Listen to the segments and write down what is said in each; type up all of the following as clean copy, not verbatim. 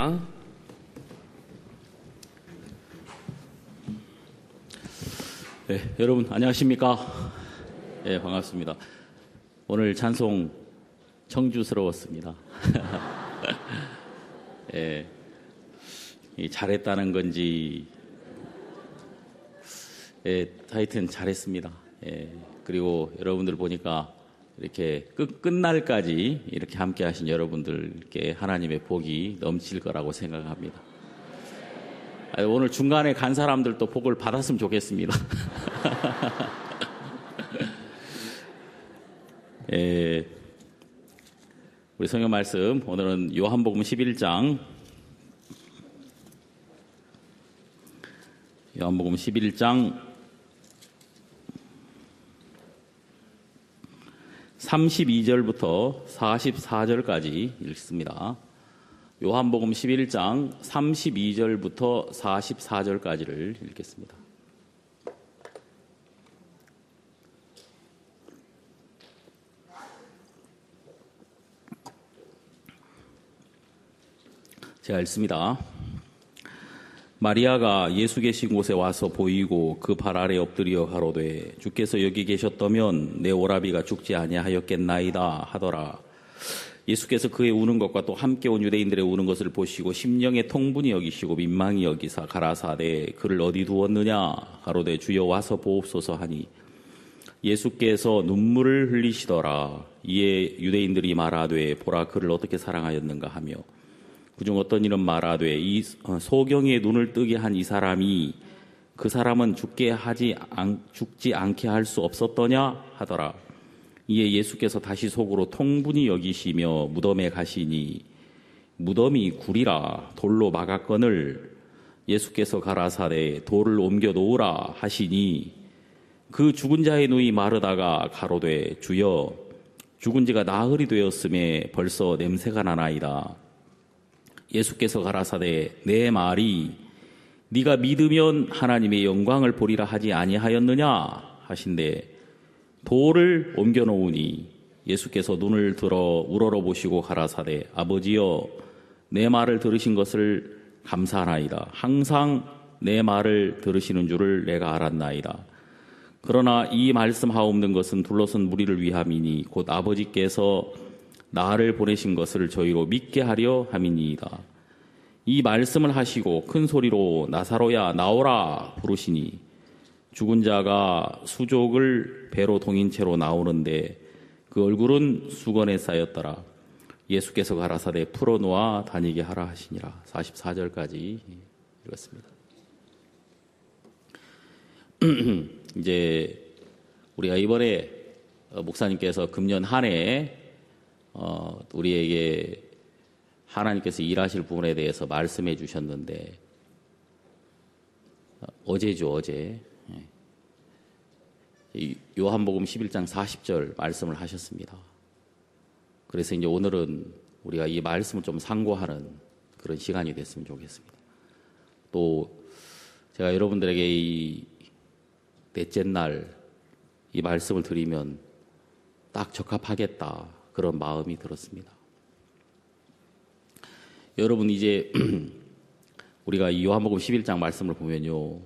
기도하겠습니다. 네, 여러분 안녕하십니까? 네, 반갑습니다. 오늘 찬송 청주스러웠습니다. 네, 잘했다는 건지, 하여튼 잘했습니다. 그리고 여러분들 보니까 이렇게 끝날까지 이렇게 함께 하신 여러분들께 하나님의 복이 넘칠 거라고 생각합니다. 오늘 중간에 간 사람들도 복을 받았으면 좋겠습니다. 우리 성경 말씀, 오늘은 요한복음 11장, 요한복음 11장 32절부터 44절까지 읽습니다. 요한복음 11장 32절부터 44절까지를 읽겠습니다. 제가 읽습니다. 마리아가 예수 계신 곳에 와서 보이고 그 발 아래 엎드려 가로되 주께서 여기 계셨다면 내 오라비가 죽지 아니하였겠나이다 하더라. 예수께서 그의 우는 것과 또 함께 온 유대인들의 우는 것을 보시고 심령의 통분이 여기시고 민망히 여기사 가라사대 그를 어디 두었느냐 가로되 주여 와서 보옵소서 하니 예수께서 눈물을 흘리시더라. 이에 유대인들이 말하되 보라 그를 어떻게 사랑하였는가 하며 그중 어떤 이는 말하되 이 소경의 눈을 뜨게 한 이 사람이 그 사람은 죽지 않게 할 수 없었더냐 하더라. 이에 예수께서 다시 속으로 통분히 여기시며 무덤에 가시니 무덤이 굴이라 돌로 막았거늘 예수께서 가라사대 돌을 옮겨 놓으라 하시니 그 죽은 자의 눈이 마르다가 가로되 주여 죽은 지가 나흘이 되었음에 벌써 냄새가 나나이다. 예수께서 가라사대 내 말이 네가 믿으면 하나님의 영광을 보리라 하지 아니하였느냐 하신대 돌을 옮겨 놓으니 예수께서 눈을 들어 우러러 보시고 가라사대 아버지여 내 말을 들으신 것을 감사하나이다. 항상 내 말을 들으시는 줄을 내가 알았나이다. 그러나 이 말씀하옵는 것은 둘러선 무리를 위함이니 곧 아버지께서 나를 보내신 것을 저희로 믿게 하려 함이니이다. 이 말씀을 하시고 큰 소리로 나사로야 나오라 부르시니 죽은 자가 수족을 배로 동인 채로 나오는데 그 얼굴은 수건에 쌓였더라. 예수께서 가라사대 풀어놓아 다니게 하라 하시니라. 44절까지 읽었습니다. 이제 우리가 이번에 목사님께서 금년 한 해 우리에게 하나님께서 일하실 부분에 대해서 말씀해 주셨는데 어제죠, 어제. 요한복음 11장 40절 말씀을 하셨습니다. 그래서 이제 오늘은 우리가 이 말씀을 좀 상고하는 그런 시간이 됐으면 좋겠습니다. 또 제가 여러분들에게 이 넷째 날 이 말씀을 드리면 딱 적합하겠다 그런 마음이 들었습니다. 여러분 이제 우리가 이 요한복음 11장 말씀을 보면요.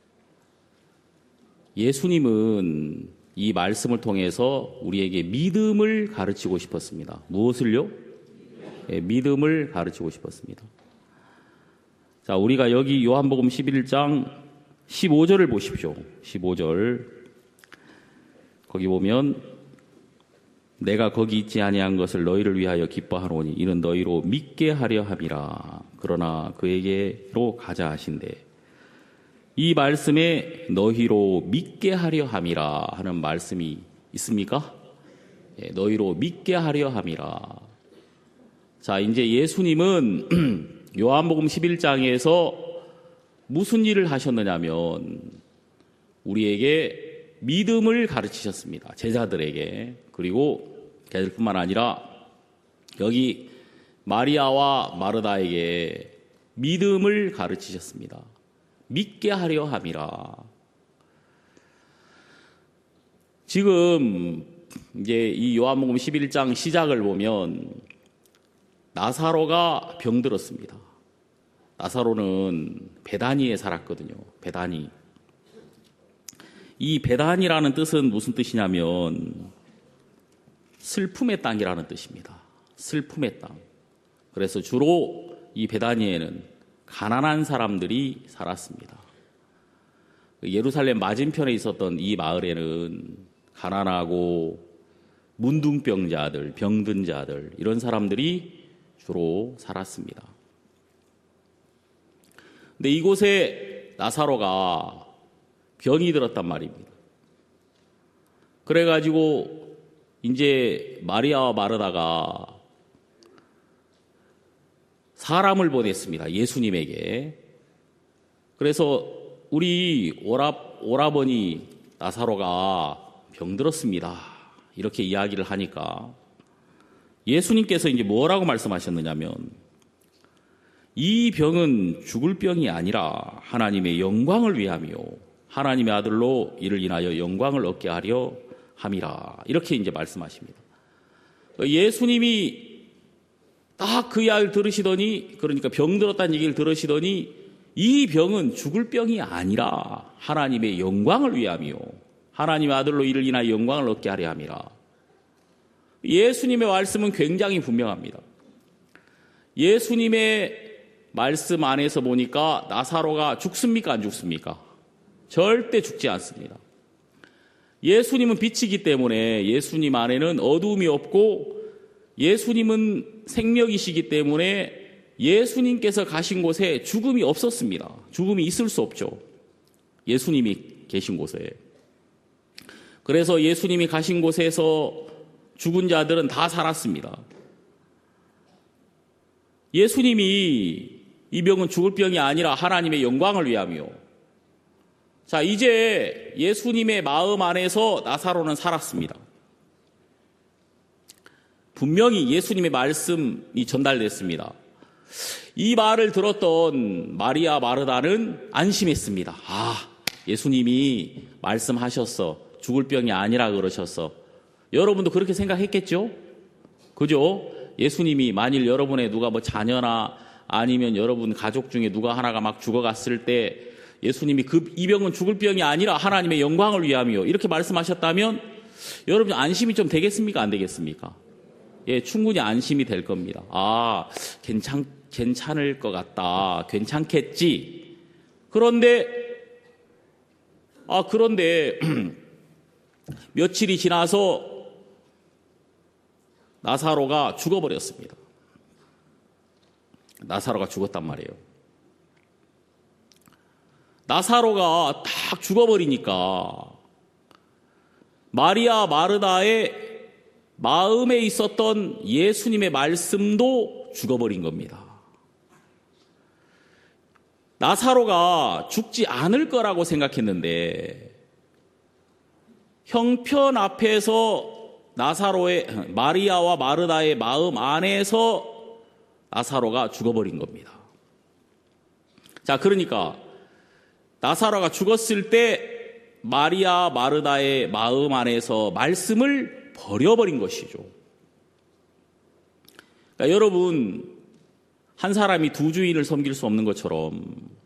예수님은 이 말씀을 통해서 우리에게 믿음을 가르치고 싶었습니다. 무엇을요? 믿음을 가르치고 싶었습니다. 자, 우리가 여기 요한복음 11장 15절을 보십시오. 15절. 거기 보면 내가 거기 있지 아니한 것을 너희를 위하여 기뻐하노니 이는 너희로 믿게 하려 함이라. 그러나 그에게로 가자 하신대. 이 말씀에 너희로 믿게 하려 함이라 하는 말씀이 있습니까? 너희로 믿게 하려 함이라. 자, 이제 예수님은 요한복음 11장에서 무슨 일을 하셨느냐면 우리에게 믿음을 가르치셨습니다. 제자들에게. 그리고 걔들뿐만 아니라 여기 마리아와 마르다에게 믿음을 가르치셨습니다. 믿게 하려 함이라. 지금 이제 이 요한복음 11장 시작을 보면 나사로가 병들었습니다. 나사로는 베다니에 살았거든요. 베다니. 이 베다니라는 뜻은 무슨 뜻이냐면 슬픔의 땅이라는 뜻입니다. 슬픔의 땅. 그래서 주로 이 베다니에는 가난한 사람들이 살았습니다. 예루살렘 맞은편에 있었던 이 마을에는 가난하고 문둥병자들, 병든 자들 이런 사람들이 주로 살았습니다. 근데 이곳에 나사로가 병이 들었단 말입니다. 그래가지고 이제 마리아와 마르다가 사람을 보냈습니다. 예수님에게. 그래서 우리 오라버니 나사로가 병들었습니다. 이렇게 이야기를 하니까 예수님께서 이제 뭐라고 말씀하셨느냐면 이 병은 죽을 병이 아니라 하나님의 영광을 위하며 하나님의 아들로 이를 인하여 영광을 얻게 하려 함이라. 이렇게 이제 말씀하십니다. 예수님이 딱 그 이야기를 들으시더니, 그러니까 병들었다는 얘기를 들으시더니 이 병은 죽을 병이 아니라 하나님의 영광을 위하며 하나님의 아들로 이를 인하여 영광을 얻게 하려 함이라. 예수님의 말씀은 굉장히 분명합니다. 예수님의 말씀 안에서 보니까 나사로가 죽습니까? 안 죽습니까? 절대 죽지 않습니다. 예수님은 빛이기 때문에 예수님 안에는 어두움이 없고 예수님은 생명이시기 때문에 예수님께서 가신 곳에 죽음이 없었습니다. 죽음이 있을 수 없죠. 예수님이 계신 곳에. 그래서 예수님이 가신 곳에서 죽은 자들은 다 살았습니다. 예수님이 이 병은 죽을 병이 아니라 하나님의 영광을 위하며. 자, 이제 예수님의 마음 안에서 나사로는 살았습니다. 분명히 예수님의 말씀이 전달됐습니다. 이 말을 들었던 마리아 마르다는 안심했습니다. 아, 예수님이 말씀하셨어. 죽을 병이 아니라 그러셨어. 여러분도 그렇게 생각했겠죠? 그죠? 예수님이 만일 여러분의 누가 뭐 자녀나 아니면 여러분 가족 중에 누가 하나가 막 죽어갔을 때 예수님이 이 병은 죽을 병이 아니라 하나님의 영광을 위하며 이렇게 말씀하셨다면 여러분 안심이 좀 되겠습니까? 안 되겠습니까? 예, 충분히 안심이 될 겁니다. 아, 괜찮을 것 같다. 괜찮겠지. 그런데 며칠이 지나서 나사로가 죽어버렸습니다. 나사로가 죽었단 말이에요. 나사로가 딱 죽어버리니까 마리아 마르다의 마음에 있었던 예수님의 말씀도 죽어버린 겁니다. 나사로가 죽지 않을 거라고 생각했는데 형편 앞에서 마리아와 마르다의 마음 안에서 나사로가 죽어버린 겁니다. 자, 그러니까 나사로가 죽었을 때 마리아 마르다의 마음 안에서 말씀을 버려버린 것이죠. 그러니까 여러분, 한 사람이 두 주인을 섬길 수 없는 것처럼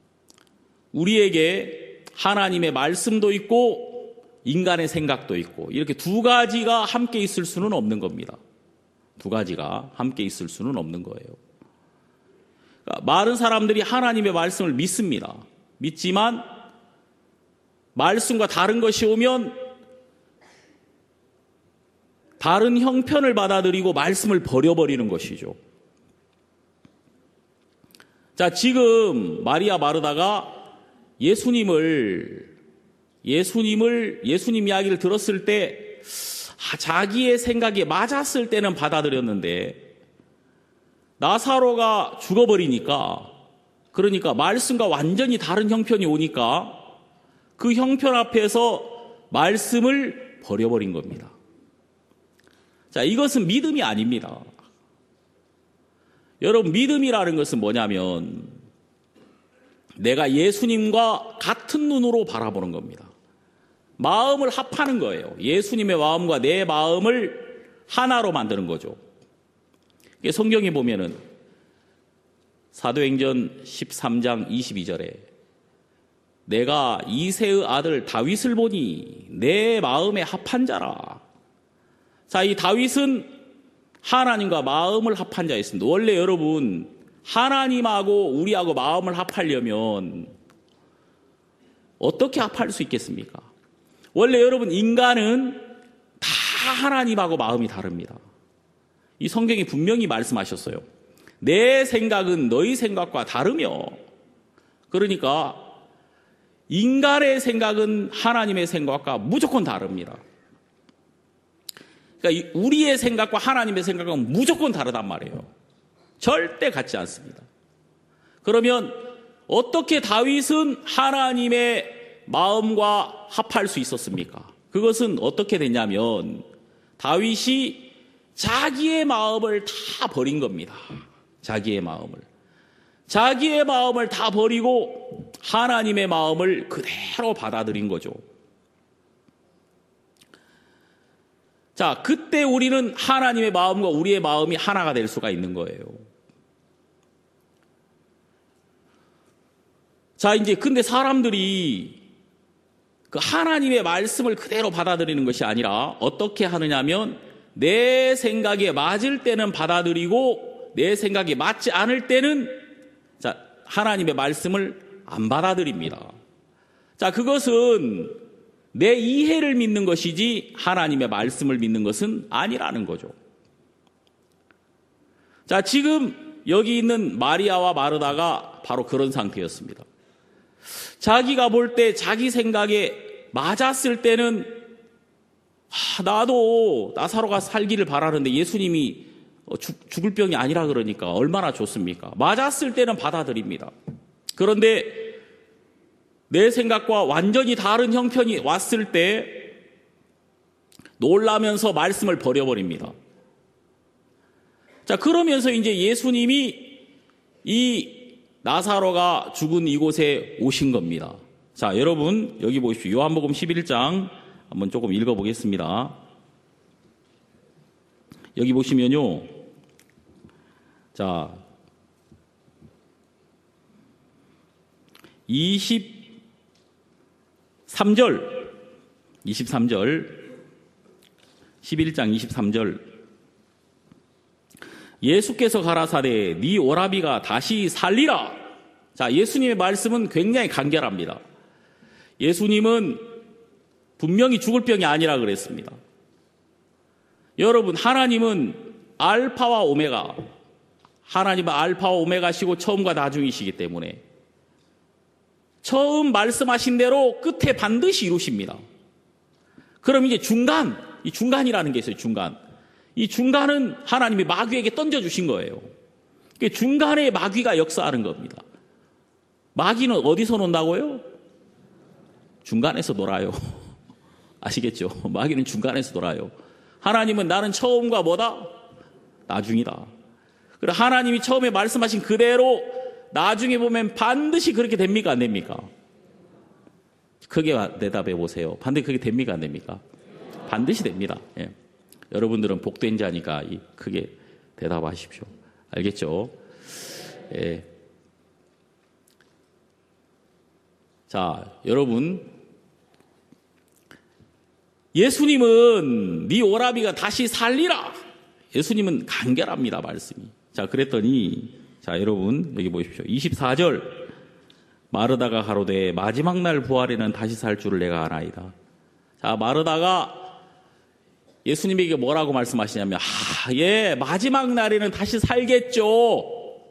우리에게 하나님의 말씀도 있고 인간의 생각도 있고 이렇게 두 가지가 함께 있을 수는 없는 겁니다. 두 가지가 함께 있을 수는 없는 거예요. 그러니까 많은 사람들이 하나님의 말씀을 믿습니다. 믿지만 말씀과 다른 것이 오면 다른 형편을 받아들이고 말씀을 버려버리는 것이죠. 자, 지금 마리아 마르다가 예수님 이야기를 들었을 때 자기의 생각이 맞았을 때는 받아들였는데 나사로가 죽어버리니까, 그러니까 말씀과 완전히 다른 형편이 오니까 그 형편 앞에서 말씀을 버려버린 겁니다. 자, 이것은 믿음이 아닙니다. 여러분, 믿음이라는 것은 뭐냐면 내가 예수님과 같은 눈으로 바라보는 겁니다. 마음을 합하는 거예요. 예수님의 마음과 내 마음을 하나로 만드는 거죠. 성경에 보면은 사도행전 13장 22절에 내가 이새의 아들 다윗을 보니 내 마음에 합한 자라. 자, 이 다윗은 하나님과 마음을 합한 자였습니다. 원래 여러분, 하나님하고 우리하고 마음을 합하려면 어떻게 합할 수 있겠습니까? 원래 여러분, 인간은 다 하나님하고 마음이 다릅니다. 이 성경이 분명히 말씀하셨어요. 내 생각은 너희 생각과 다르며, 그러니까 인간의 생각은 하나님의 생각과 무조건 다릅니다. 그러니까 우리의 생각과 하나님의 생각은 무조건 다르단 말이에요. 절대 같지 않습니다. 그러면 어떻게 다윗은 하나님의 마음과 합할 수 있었습니까? 그것은 어떻게 됐냐면 다윗이 자기의 마음을 다 버린 겁니다. 자기의 마음을 다 버리고 하나님의 마음을 그대로 받아들인 거죠. 자, 그때 우리는 하나님의 마음과 우리의 마음이 하나가 될 수가 있는 거예요. 자, 이제 근데 사람들이 그 하나님의 말씀을 그대로 받아들이는 것이 아니라 어떻게 하느냐면 내 생각에 맞을 때는 받아들이고 내 생각에 맞지 않을 때는 자, 하나님의 말씀을 안 받아들입니다. 자, 그것은 내 이해를 믿는 것이지 하나님의 말씀을 믿는 것은 아니라는 거죠. 자, 지금 여기 있는 마리아와 마르다가 바로 그런 상태였습니다. 자기가 볼 때 자기 생각에 맞았을 때는 나도 나사로가 살기를 바라는데 예수님이 죽을 병이 아니라 그러니까 얼마나 좋습니까? 맞았을 때는 받아들입니다. 그런데 내 생각과 완전히 다른 형편이 왔을 때 놀라면서 말씀을 버려버립니다. 자, 그러면서 이제 예수님이 이 나사로가 죽은 이곳에 오신 겁니다. 자, 여러분 여기 보십시오. 요한복음 11장 한번 조금 읽어보겠습니다. 여기 보시면요. 자, 23절 11장 23절 예수께서 가라사대 네 오라비가 다시 살리라. 자, 예수님의 말씀은 굉장히 간결합니다. 예수님은 분명히 죽을 병이 아니라 그랬습니다. 여러분, 하나님은 알파와 오메가, 하나님은 알파와 오메가시고 처음과 나중이시기 때문에 처음 말씀하신 대로 끝에 반드시 이루십니다. 그럼 이제 이 중간이라는 게 있어요. 이 중간은 하나님이 마귀에게 던져주신 거예요. 중간에 마귀가 역사하는 겁니다. 마귀는 어디서 논다고요? 중간에서 놀아요. 아시겠죠? 마귀는 중간에서 놀아요. 하나님은 나는 처음과 뭐다? 나중이다. 그리고 하나님이 처음에 말씀하신 그대로 나중에 보면 반드시 그렇게 됩니까? 안 됩니까? 크게 대답해 보세요. 반드시 그렇게 됩니까? 안 됩니까? 반드시 됩니다. 예. 여러분들은 복된 자니까 크게 대답하십시오. 알겠죠? 예. 자, 여러분, 예수님은 네 오라비가 다시 살리라. 예수님은 간결합니다, 말씀이. 자, 그랬더니 자, 여러분 여기 보십시오. 24절 마르다가 가로되 마지막 날 부활에는 다시 살 줄을 내가 아나이다. 자, 마르다가 예수님에게 뭐라고 말씀하시냐면 예, 마지막 날에는 다시 살겠죠.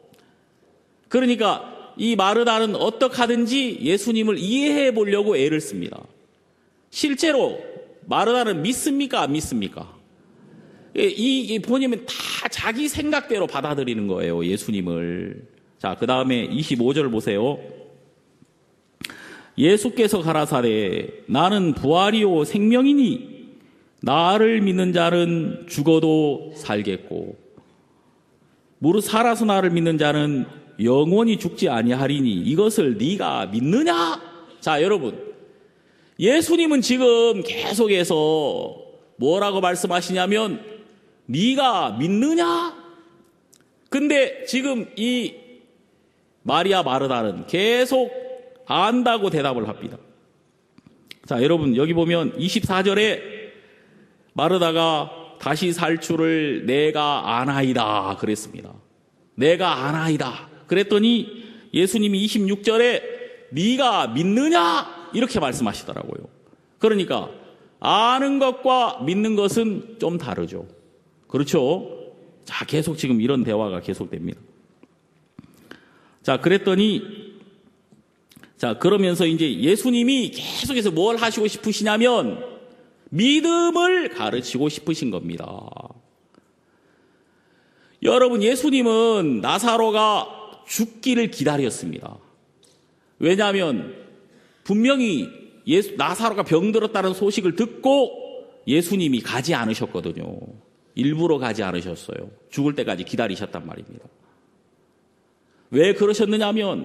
그러니까 이 마르다는 어떻게 하든지 예수님을 이해해 보려고 애를 씁니다. 실제로 마르다는 믿습니까? 안 믿습니까? 이 본인은 다 자기 생각대로 받아들이는 거예요, 예수님을. 자, 그 다음에 25절 보세요. 예수께서 가라사대 나는 부활이요 생명이니 나를 믿는 자는 죽어도 살겠고 무릇 살아서 나를 믿는 자는 영원히 죽지 아니하리니 이것을 네가 믿느냐? 자, 여러분, 예수님은 지금 계속해서 뭐라고 말씀하시냐면 네가 믿느냐? 근데 지금 이 마리아 마르다는 계속 안다고 대답을 합니다. 자, 여러분 여기 보면 24절에 마르다가 다시 살 줄을 내가 아나이다 그랬습니다. 내가 아나이다 그랬더니 예수님이 26절에 네가 믿느냐 이렇게 말씀하시더라고요. 그러니까 아는 것과 믿는 것은 좀 다르죠. 그렇죠? 자, 계속 지금 이런 대화가 계속됩니다. 자, 그랬더니 자, 그러면서 이제 예수님이 계속해서 뭘 하시고 싶으시냐면 믿음을 가르치고 싶으신 겁니다. 여러분, 예수님은 나사로가 죽기를 기다렸습니다. 왜냐하면 분명히 나사로가 병들었다는 소식을 듣고 예수님이 가지 않으셨거든요. 일부러 가지 않으셨어요. 죽을 때까지 기다리셨단 말입니다. 왜 그러셨느냐면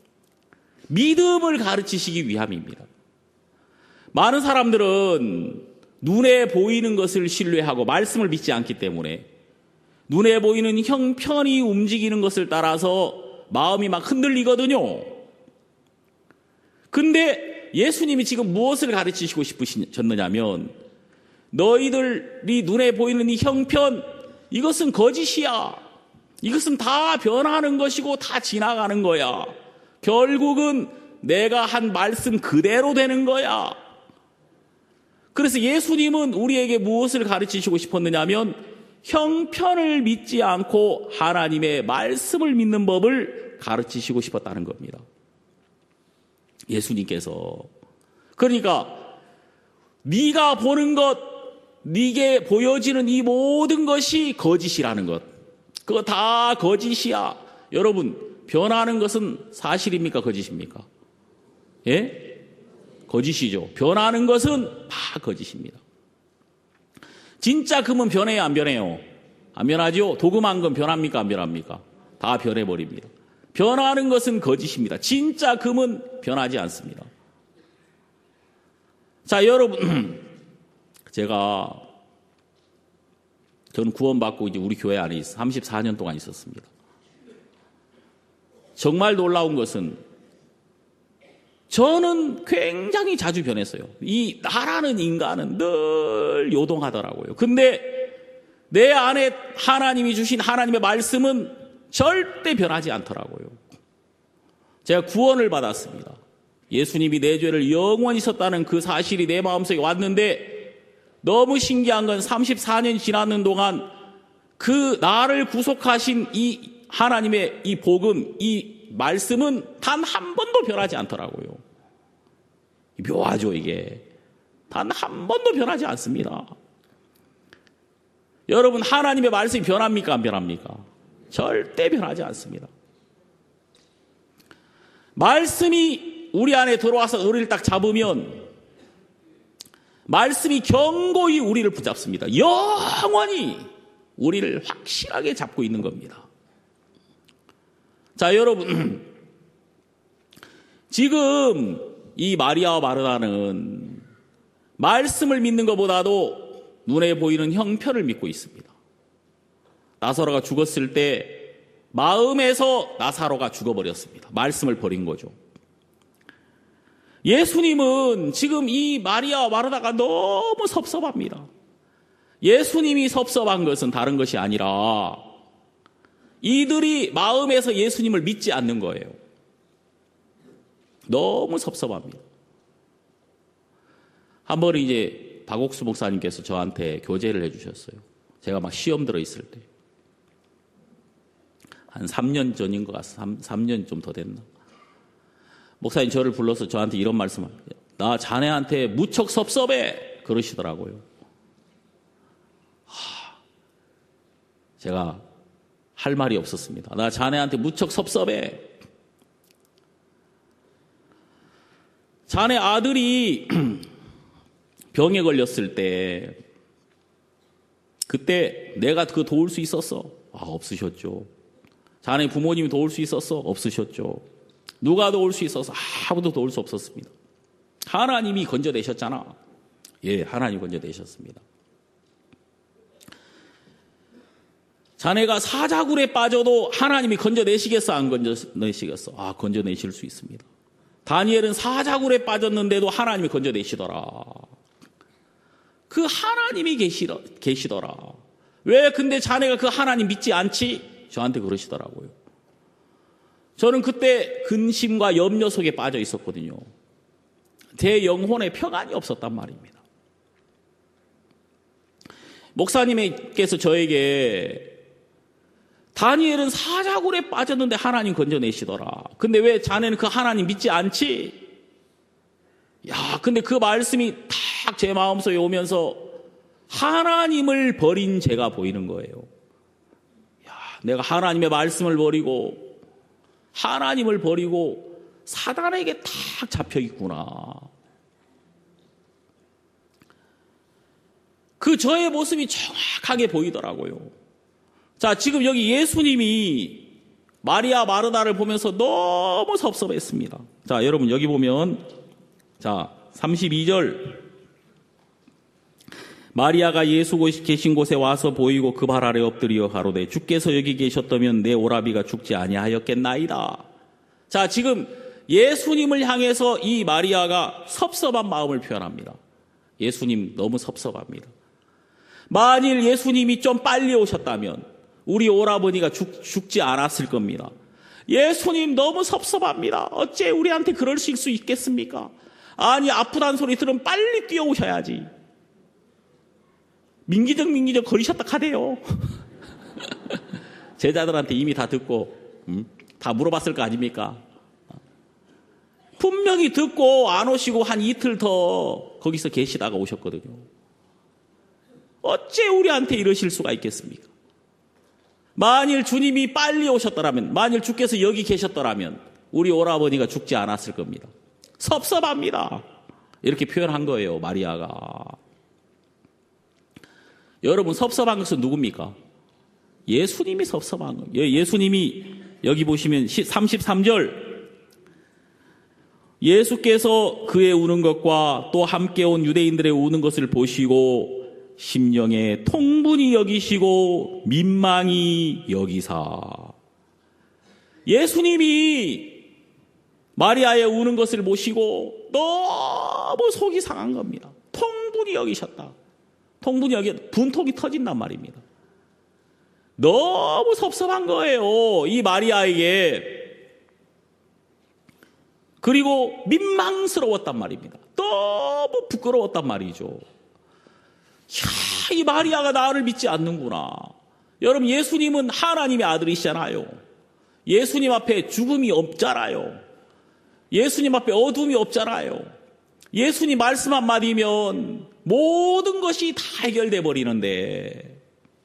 믿음을 가르치시기 위함입니다. 많은 사람들은 눈에 보이는 것을 신뢰하고 말씀을 믿지 않기 때문에 눈에 보이는 형편이 움직이는 것을 따라서 마음이 막 흔들리거든요. 근데 예수님이 지금 무엇을 가르치시고 싶으셨느냐면 너희들이 눈에 보이는 이 형편, 이것은 거짓이야. 이것은 다 변하는 것이고 다 지나가는 거야. 결국은 내가 한 말씀 그대로 되는 거야. 그래서 예수님은 우리에게 무엇을 가르치시고 싶었느냐면 형편을 믿지 않고 하나님의 말씀을 믿는 법을 가르치시고 싶었다는 겁니다. 예수님께서. 그러니까 네가 보는 것, 네게 보여지는 이 모든 것이 거짓이라는 것. 그거 다 거짓이야. 여러분, 변하는 것은 사실입니까? 거짓입니까? 예? 거짓이죠. 변하는 것은 다 거짓입니다. 진짜 금은 변해요, 안 변해요? 안 변하죠? 도금한 건 변합니까? 안 변합니까? 다 변해버립니다. 변하는 것은 거짓입니다. 진짜 금은 변하지 않습니다. 자, 여러분, 저는 구원받고 이제 우리 교회 안에 34년 동안 있었습니다. 정말 놀라운 것은 저는 굉장히 자주 변했어요. 이 나라는 인간은 늘 요동하더라고요. 근데 내 안에 하나님이 주신 하나님의 말씀은 절대 변하지 않더라고요. 제가 구원을 받았습니다. 예수님이 내 죄를 영원히 썼다는 그 사실이 내 마음속에 왔는데 너무 신기한 건 34년 지나는 동안 그 나를 구속하신 이 하나님의 이 복음, 이 말씀은 단 한 번도 변하지 않더라고요. 묘하죠, 이게. 단 한 번도 변하지 않습니다. 여러분, 하나님의 말씀이 변합니까? 안 변합니까? 절대 변하지 않습니다. 말씀이 우리 안에 들어와서 우리를 딱 잡으면 말씀이 견고히 우리를 붙잡습니다. 영원히 우리를 확실하게 잡고 있는 겁니다. 자, 여러분, 지금 이 마리아와 마르다는 말씀을 믿는 것보다도 눈에 보이는 형편을 믿고 있습니다. 나사로가 죽었을 때 마음에서 나사로가 죽어버렸습니다. 말씀을 버린 거죠. 예수님은 지금 이 마리아와 마르다가 너무 섭섭합니다. 예수님이 섭섭한 것은 다른 것이 아니라 이들이 마음에서 예수님을 믿지 않는 거예요. 너무 섭섭합니다. 한 번 이제 박옥수 목사님께서 저한테 교제를 해주셨어요. 제가 막 시험 들어 있을 때. 한 3년 전인 것 같습니다. 3년 좀 더 됐나. 목사님 저를 불러서 저한테 이런 말씀을 합니다. 나 자네한테 무척 섭섭해 그러시더라고요. 제가 할 말이 없었습니다. 나 자네한테 무척 섭섭해. 자네 아들이 병에 걸렸을 때 그때 내가 그거 도울 수 있었어? 없으셨죠. 자네 부모님이 도울 수 있었어? 없으셨죠. 누가 도울 수 있어서? 아무도 도울 수 없었습니다. 하나님이 건져내셨잖아. 예, 하나님 건져내셨습니다. 자네가 사자굴에 빠져도 하나님이 건져내시겠어? 안 건져내시겠어? 아, 건져내실 수 있습니다. 다니엘은 사자굴에 빠졌는데도 하나님이 건져내시더라. 그 하나님이 계시더라. 왜 근데 자네가 그 하나님 믿지 않지? 저한테 그러시더라고요. 저는 그때 근심과 염려 속에 빠져 있었거든요. 제 영혼에 평안이 없었단 말입니다. 목사님께서 저에게 다니엘은 사자굴에 빠졌는데 하나님 건져내시더라. 근데 왜 자네는 그 하나님 믿지 않지? 야, 근데 그 말씀이 딱 제 마음속에 오면서 하나님을 버린 제가 보이는 거예요. 야, 내가 하나님의 말씀을 버리고 하나님을 버리고 사단에게 딱 잡혀 있구나. 그 저의 모습이 정확하게 보이더라고요. 자, 지금 여기 예수님이 마리아 마르다를 보면서 너무 섭섭했습니다. 자, 여러분 여기 보면 자, 32절 마리아가 예수 계신 곳에 와서 보이고 그 발 아래 엎드려 가로되 주께서 여기 계셨다면 내 오라비가 죽지 아니하였겠나이다. 자, 지금 예수님을 향해서 이 마리아가 섭섭한 마음을 표현합니다. 예수님 너무 섭섭합니다. 만일 예수님이 좀 빨리 오셨다면 우리 오라버니가 죽지 않았을 겁니다. 예수님 너무 섭섭합니다. 어째 우리한테 그러실 수 있겠습니까? 아니, 아프다는 소리 들으면 빨리 뛰어오셔야지. 민기적 거리셨다 카대요. 제자들한테 이미 다 듣고 다 물어봤을 거 아닙니까? 분명히 듣고 안 오시고 한 이틀 더 거기서 계시다가 오셨거든요. 어째 우리한테 이러실 수가 있겠습니까? 만일 주님이 빨리 오셨더라면, 만일 주께서 여기 계셨더라면 우리 오라버니가 죽지 않았을 겁니다. 섭섭합니다. 이렇게 표현한 거예요, 마리아가. 여러분, 섭섭한 것은 누굽니까? 예수님이 섭섭한 거예요. 예수님이 여기 보시면 33절 예수께서 그의 우는 것과 또 함께 온 유대인들의 우는 것을 보시고 심령에 통분히 여기시고 민망히 여기사. 예수님이 마리아의 우는 것을 보시고 너무 속이 상한 겁니다. 통분히 여기셨다. 통분이 여기 분통이 터진단 말입니다. 너무 섭섭한 거예요, 이 마리아에게. 그리고 민망스러웠단 말입니다. 너무 부끄러웠단 말이죠. 야, 이 마리아가 나를 믿지 않는구나. 여러분, 예수님은 하나님의 아들이시잖아요. 예수님 앞에 죽음이 없잖아요. 예수님 앞에 어둠이 없잖아요. 예수님 말씀 한마디면 모든 것이 다 해결돼 버리는데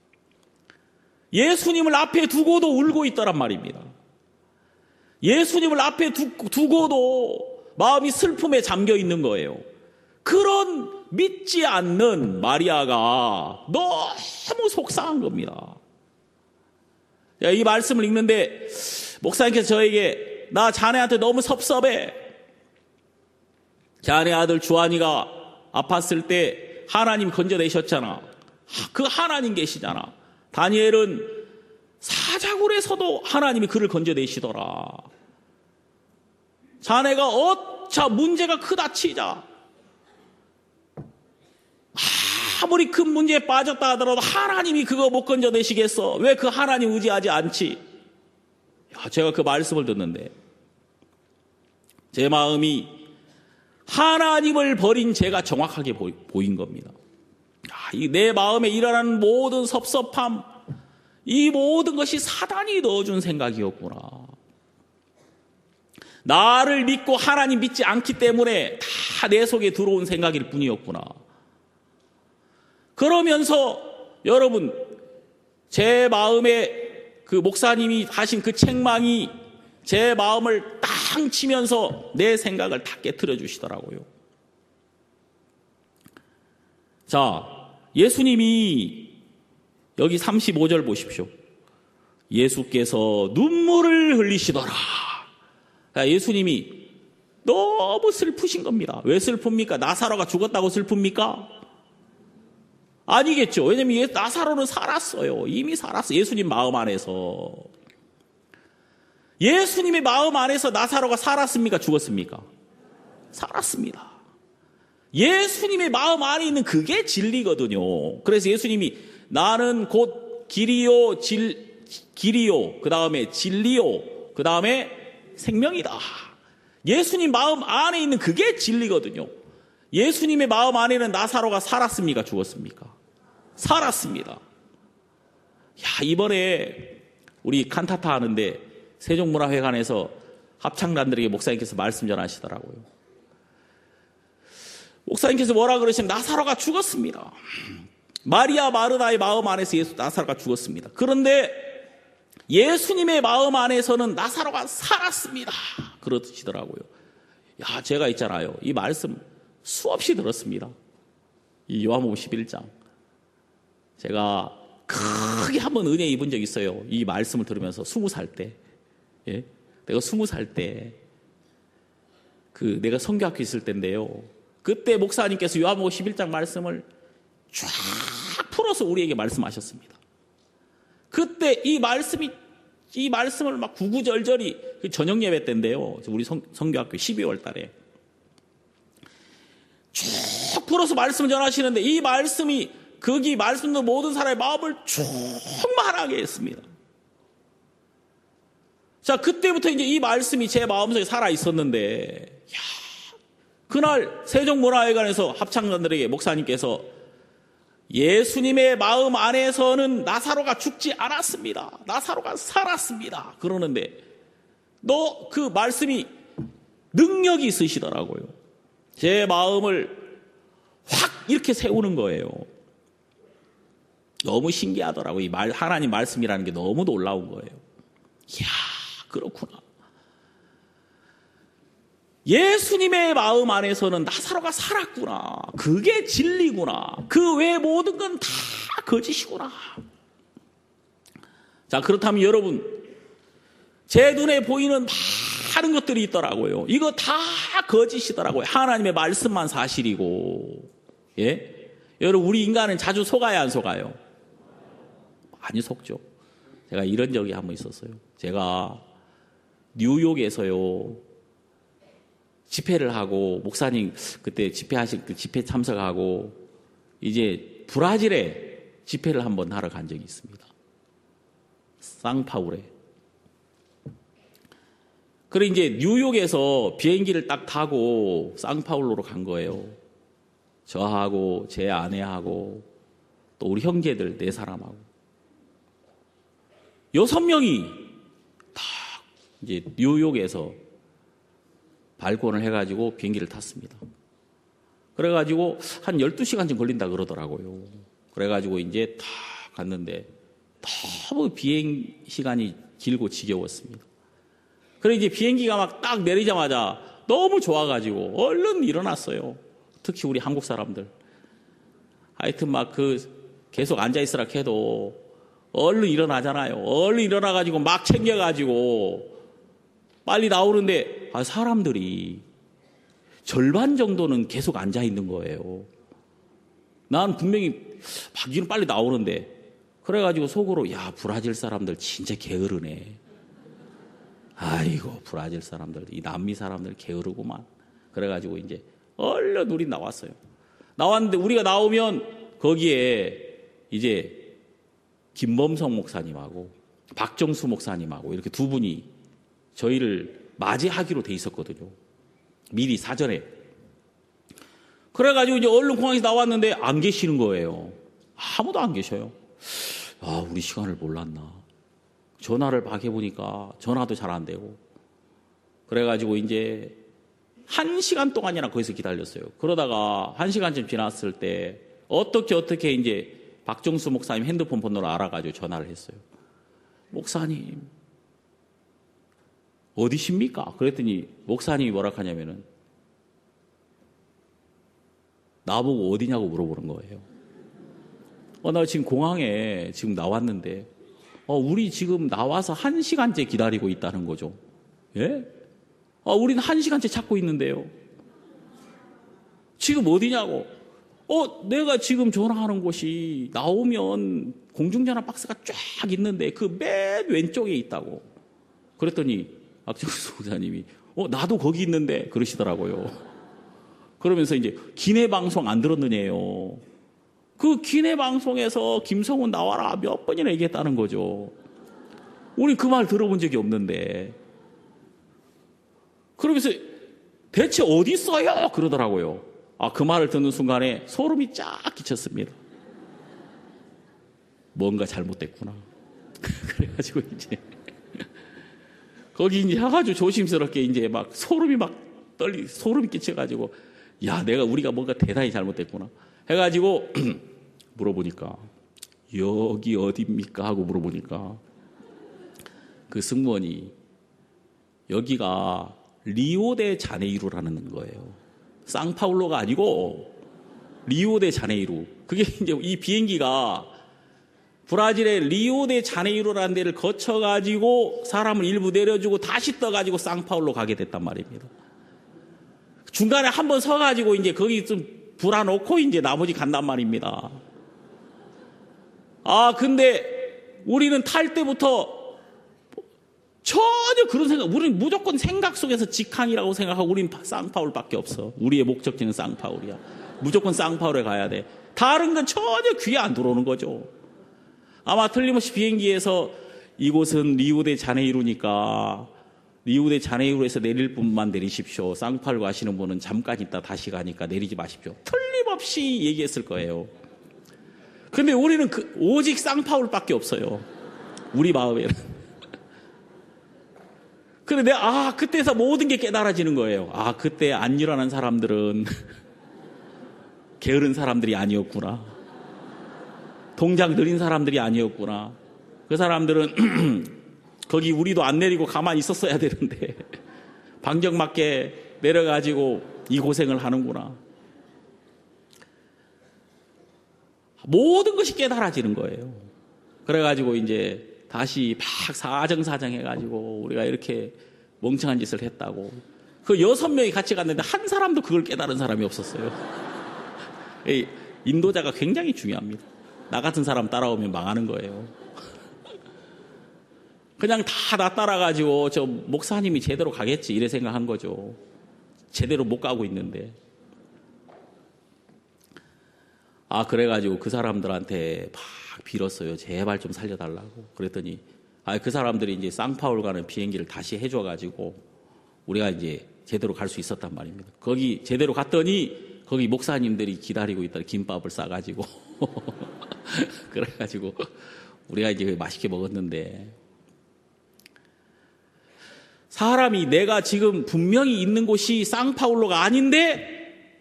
예수님을 앞에 두고도 울고 있더란 말입니다. 예수님을 앞에 두고도 마음이 슬픔에 잠겨 있는 거예요. 그런 믿지 않는 마리아가 너무 속상한 겁니다. 이 말씀을 읽는데 목사님께서 저에게 나 자네한테 너무 섭섭해. 자네 아들 주한이가 아팠을 때 하나님 건져내셨잖아. 그 하나님 계시잖아. 다니엘은 사자굴에서도 하나님이 그를 건져내시더라. 자네가 어차 문제가 크다 치자. 아무리 큰 문제에 빠졌다 하더라도 하나님이 그거 못 건져내시겠어. 왜 그 하나님 의지하지 않지? 야, 제가 그 말씀을 듣는데 제 마음이 하나님을 버린 제가 정확하게 보인 겁니다. 내 마음에 일어나는 모든 섭섭함, 이 모든 것이 사단이 넣어준 생각이었구나. 나를 믿고 하나님 믿지 않기 때문에 다 내 속에 들어온 생각일 뿐이었구나. 그러면서 여러분, 제 마음에 그 목사님이 하신 그 책망이 제 마음을 땅 치면서 내 생각을 다 깨트려 주시더라고요. 자, 예수님이 여기 35절 보십시오. 예수께서 눈물을 흘리시더라. 예수님이 너무 슬프신 겁니다. 왜 슬픕니까? 나사로가 죽었다고 슬픕니까? 아니겠죠. 왜냐면 나사로는 살았어요. 이미 살았어. 예수님 마음 안에서. 예수님의 마음 안에서 나사로가 살았습니까? 죽었습니까? 살았습니다. 예수님의 마음 안에 있는 그게 진리거든요. 그래서 예수님이 나는 곧 길이요, 길이요, 그 다음에 진리요, 그 다음에 생명이다. 예수님 마음 안에 있는 그게 진리거든요. 예수님의 마음 안에는 나사로가 살았습니까? 죽었습니까? 살았습니다. 야, 이번에 우리 칸타타 하는데 세종문화회관에서 합창단들에게 목사님께서 말씀 전하시더라고요. 목사님께서 뭐라 그러시면 나사로가 죽었습니다. 마리아 마르다의 마음 안에서 나사로가 죽었습니다. 그런데 예수님의 마음 안에서는 나사로가 살았습니다. 그러시더라고요. 야, 제가 있잖아요. 이 말씀 수없이 들었습니다. 이 요한복음 11장. 제가 크게 한번 은혜 입은 적 있어요. 이 말씀을 들으면서 20살 때. 예? 내가 20살 때 내가 성교학교 있을 때인데요. 그때 목사님께서 요한복음 11장 말씀을 쫙 풀어서 우리에게 말씀하셨습니다. 그때 이 말씀을 막 구구절절히 저녁 예배 때인데요. 우리 성교학교 12월 달에 쭉 풀어서 말씀을 전하시는데 이 말씀이 거기 말씀 듣는 모든 사람의 마음을 충만하게 했습니다. 자, 그때부터 이제 이 말씀이 제 마음속에 살아 있었는데, 그날 세종문화회관에서 합창단들에게 목사님께서 예수님의 마음 안에서는 나사로가 죽지 않았습니다. 나사로가 살았습니다. 그러는데 그 말씀이 능력이 있으시더라고요. 제 마음을 확 이렇게 세우는 거예요. 너무 신기하더라고요. 하나님 말씀이라는 게 너무 놀라운 거예요. 이야, 그렇구나. 예수님의 마음 안에서는 나사로가 살았구나. 그게 진리구나. 그 외의 모든 건 다 거짓이구나. 자, 그렇다면 여러분, 제 눈에 보이는 많은 것들이 있더라고요. 이거 다 거짓이더라고요. 하나님의 말씀만 사실이고. 예? 여러분, 우리 인간은 자주 속아야 안 속아요? 많이 속죠. 제가 이런 적이 한 번 있었어요. 제가 뉴욕에서요, 집회를 하고, 목사님 그때 집회하실 때 집회 참석하고, 이제 브라질에 집회를 한번 하러 간 적이 있습니다. 상파울에. 그래, 이제 뉴욕에서 비행기를 딱 타고 상파울로로 간 거예요. 저하고, 제 아내하고, 또 우리 형제들 4사람하고. 6명이 다 이제 뉴욕에서 발권을 해가지고 비행기를 탔습니다. 그래가지고 한 12시간쯤 걸린다 그러더라고요. 그래가지고 이제 다 갔는데 너무 비행 시간이 길고 지겨웠습니다. 그래 이제 비행기가 막 딱 내리자마자 너무 좋아가지고 얼른 일어났어요. 특히 우리 한국 사람들. 하여튼 막 계속 앉아있으라 해도 얼른 일어나잖아요. 얼른 일어나가지고 막 챙겨가지고 빨리 나오는데 사람들이 절반 정도는 계속 앉아있는 거예요. 난 분명히 막 빨리 나오는데 그래가지고 속으로 야, 브라질 사람들 진짜 게으르네. 아이고, 브라질 사람들, 이 남미 사람들 게으르구만. 그래가지고 이제 얼른 우리 나왔어요. 나왔는데 우리가 나오면 거기에 이제 김범성 목사님하고 박정수 목사님하고 이렇게 두 분이 저희를 맞이하기로 돼 있었거든요. 미리 사전에. 그래가지고 이제 얼른 공항에서 나왔는데 안 계시는 거예요. 아무도 안 계셔요. 아, 우리 시간을 몰랐나. 전화를 막 해보니까 전화도 잘 안 되고. 그래가지고 이제 1시간 동안이나 거기서 기다렸어요. 그러다가 1시간쯤 지났을 때 어떻게 이제 박정수 목사님 핸드폰 번호를 알아가지고 전화를 했어요. 목사님, 어디십니까? 그랬더니 목사님이 뭐라 하냐면은 나보고 어디냐고 물어보는 거예요. 나 지금 공항에 지금 나왔는데, 우리 지금 나와서 1시간째 기다리고 있다는 거죠. 예? 우리는 1시간째 찾고 있는데요. 지금 어디냐고. 내가 지금 전화하는 곳이 나오면 공중전화 박스가 쫙 있는데 그 맨 왼쪽에 있다고. 그랬더니 박정수 목사님이 나도 거기 있는데 그러시더라고요. 그러면서 이제 기내 방송 안 들었느냐요. 그 기내 방송에서 김성훈 나와라 몇 번이나 얘기했다는 거죠. 우리 그 말 들어본 적이 없는데. 그러면서 대체 어디 있어요? 그러더라고요. 그 말을 듣는 순간에 소름이 쫙 끼쳤습니다. 뭔가 잘못됐구나. 그래가지고 이제 거기 이제 아주 조심스럽게 이제 막 소름이 끼쳐가지고 우리가 뭔가 대단히 잘못됐구나 해가지고 물어보니까 여기 어디입니까? 하고 물어보니까 그 승무원이 여기가 리오데 자네이루라는 거예요. 상파울로가 아니고 리오데 자네이루. 그게 이제 이 비행기가 브라질의 리오데 자네이루라는 데를 거쳐가지고 사람을 일부 내려주고 다시 떠가지고 상파울로 가게 됐단 말입니다. 중간에 한번 서가지고 이제 거기 좀 불어놓고 이제 나머지 간단 말입니다. 근데 우리는 탈 때부터 전혀 그런 생각, 우리는 무조건 생각 속에서 직항이라고 생각하고 우리는 상파울밖에 없어. 우리의 목적지는 상파울이야. 무조건 상파울에 가야 돼. 다른 건 전혀 귀에 안 들어오는 거죠. 아마 틀림없이 비행기에서 이곳은 리오데 자네이루니까 리오데 자네이루에서 내릴 분만 내리십시오. 상파울 가시는 분은 잠깐 있다 다시 가니까 내리지 마십시오. 틀림없이 얘기했을 거예요. 근데 우리는 오직 상파울밖에 없어요. 우리 마음에는. 그런데 그때서 모든 게 깨달아지는 거예요. 그때 안 일어난 사람들은 게으른 사람들이 아니었구나. 동작 느린 사람들이 아니었구나. 그 사람들은 거기 우리도 안 내리고 가만히 있었어야 되는데 방정맞게 내려가지고 이 고생을 하는구나. 모든 것이 깨달아지는 거예요. 그래가지고 이제 다시 막 사정사정해가지고 우리가 이렇게 멍청한 짓을 했다고. 그 6명이 같이 갔는데 한 사람도 그걸 깨달은 사람이 없었어요. 인도자가 굉장히 중요합니다. 나 같은 사람 따라오면 망하는 거예요. 그냥 다 나 따라가지고 저 목사님이 제대로 가겠지 이래 생각한 거죠. 제대로 못 가고 있는데. 그래가지고 그 사람들한테 막 빌었어요. 제발 좀 살려달라고. 그랬더니 그 사람들이 이제 상파울 가는 비행기를 다시 해줘가지고 우리가 이제 제대로 갈 수 있었단 말입니다. 거기 제대로 갔더니 거기 목사님들이 기다리고 있다. 김밥을 싸가지고 그래가지고 우리가 이제 맛있게 먹었는데, 사람이 내가 지금 분명히 있는 곳이 상파울로가 아닌데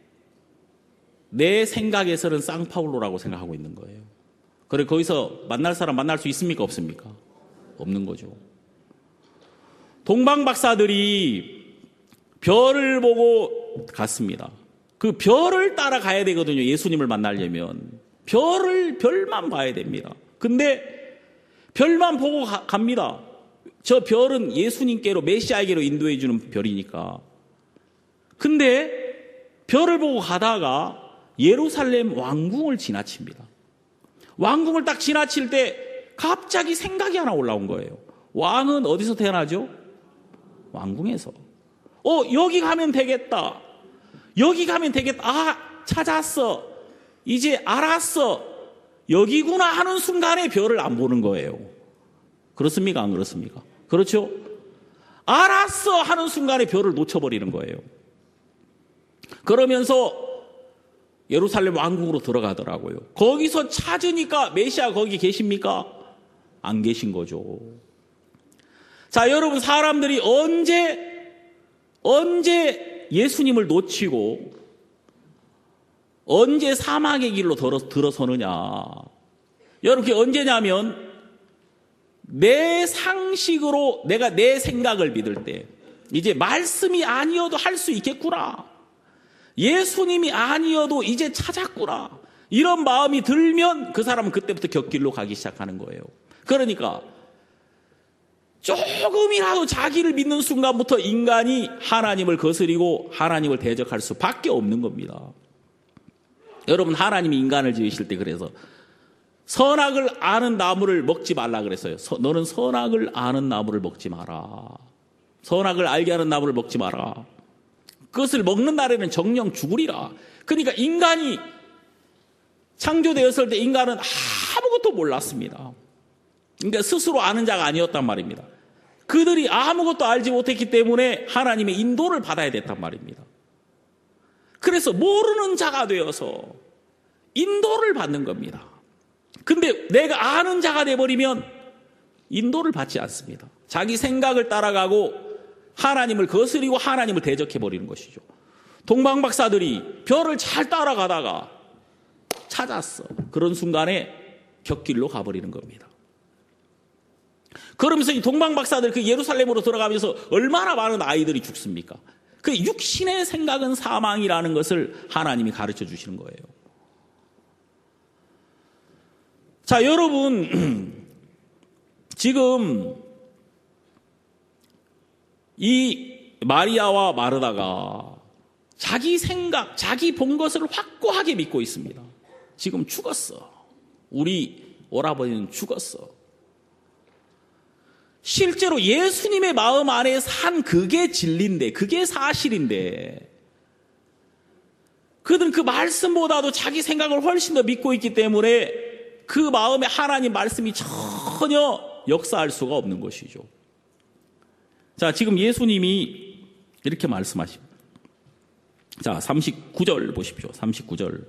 내 생각에서는 상파울로라고 생각하고 있는 거예요. 그래 거기서 만날 사람 만날 수 있습니까? 없습니까? 없는 거죠. 동방 박사들이 별을 보고 갔습니다. 그 별을 따라가야 되거든요. 예수님을 만나려면 별만 봐야 됩니다. 근데 별만 보고 갑니다. 저 별은 예수님께로, 메시아에게로 인도해 주는 별이니까. 근데 별을 보고 가다가 예루살렘 왕궁을 지나칩니다. 왕궁을 딱 지나칠 때 갑자기 생각이 하나 올라온 거예요. 왕은 어디서 태어나죠? 왕궁에서. 여기 가면 되겠다. 여기 가면 되겠다. 찾았어. 이제 알았어. 여기구나 하는 순간에 별을 안 보는 거예요. 그렇습니까? 안 그렇습니까? 그렇죠? 알았어 하는 순간에 별을 놓쳐버리는 거예요. 그러면서 예루살렘 왕궁으로 들어가더라고요. 거기서 찾으니까 메시아 거기 계십니까? 안 계신 거죠. 자, 여러분, 사람들이 언제 예수님을 놓치고 언제 사막의 길로 들어서느냐. 여러분, 그게 언제냐면 내 상식으로 내가 내 생각을 믿을 때, 이제 말씀이 아니어도 할 수 있겠구나, 예수님이 아니어도 이제 찾았구나, 이런 마음이 들면 그 사람은 그때부터 곁길로 가기 시작하는 거예요. 그러니까 조금이라도 자기를 믿는 순간부터 인간이 하나님을 거스리고 하나님을 대적할 수밖에 없는 겁니다. 여러분, 하나님이 인간을 지으실 때 그래서 선악을 아는 나무를 먹지 말라 그랬어요. 너는 선악을 아는 나무를 먹지 마라. 선악을 알게 하는 나무를 먹지 마라. 그것을 먹는 날에는 정령 죽으리라. 그러니까 인간이 창조되었을 때 인간은 아무것도 몰랐습니다. 그러니까 스스로 아는 자가 아니었단 말입니다. 그들이 아무것도 알지 못했기 때문에 하나님의 인도를 받아야 됐단 말입니다. 그래서 모르는 자가 되어서 인도를 받는 겁니다. 근데 내가 아는 자가 돼버리면 인도를 받지 않습니다. 자기 생각을 따라가고 하나님을 거스리고 하나님을 대적해버리는 것이죠. 동방박사들이 별을 잘 따라가다가 찾았어. 그런 순간에 곁길로 가버리는 겁니다. 그러면서 이 동방박사들 그 예루살렘으로 들어가면서 얼마나 많은 아이들이 죽습니까? 그 육신의 생각은 사망이라는 것을 하나님이 가르쳐 주시는 거예요. 자, 여러분, 지금 이 마리아와 마르다가 자기 생각, 자기 본 것을 확고하게 믿고 있습니다. 지금 죽었어. 우리 오라버니는 죽었어. 실제로 예수님의 마음 안에 산 그게 진리인데, 그게 사실인데, 그들은 그 말씀보다도 자기 생각을 훨씬 더 믿고 있기 때문에 그 마음에 하나님 말씀이 전혀 역사할 수가 없는 것이죠. 자, 지금 예수님이 이렇게 말씀하십니다. 자, 39절 보십시오. 39절.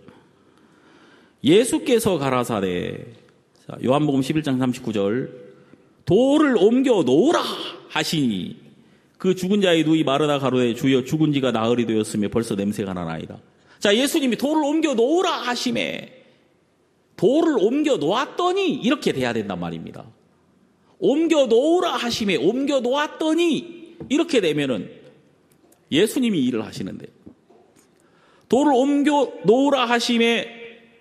예수께서 가라사대, 자, 요한복음 11장 39절. 돌을 옮겨 놓으라 하시니 그 죽은 자의 누이 마르다 가로되 주여 죽은 지가 나흘이 되었으며 벌써 냄새가 나나이다. 자, 예수님이 돌을 옮겨 놓으라 하심에 돌을 옮겨 놓았더니 이렇게 돼야 된단 말입니다. 옮겨 놓으라 하심에 옮겨 놓았더니 이렇게 되면은 예수님이 일을 하시는데, 돌을 옮겨 놓으라 하심에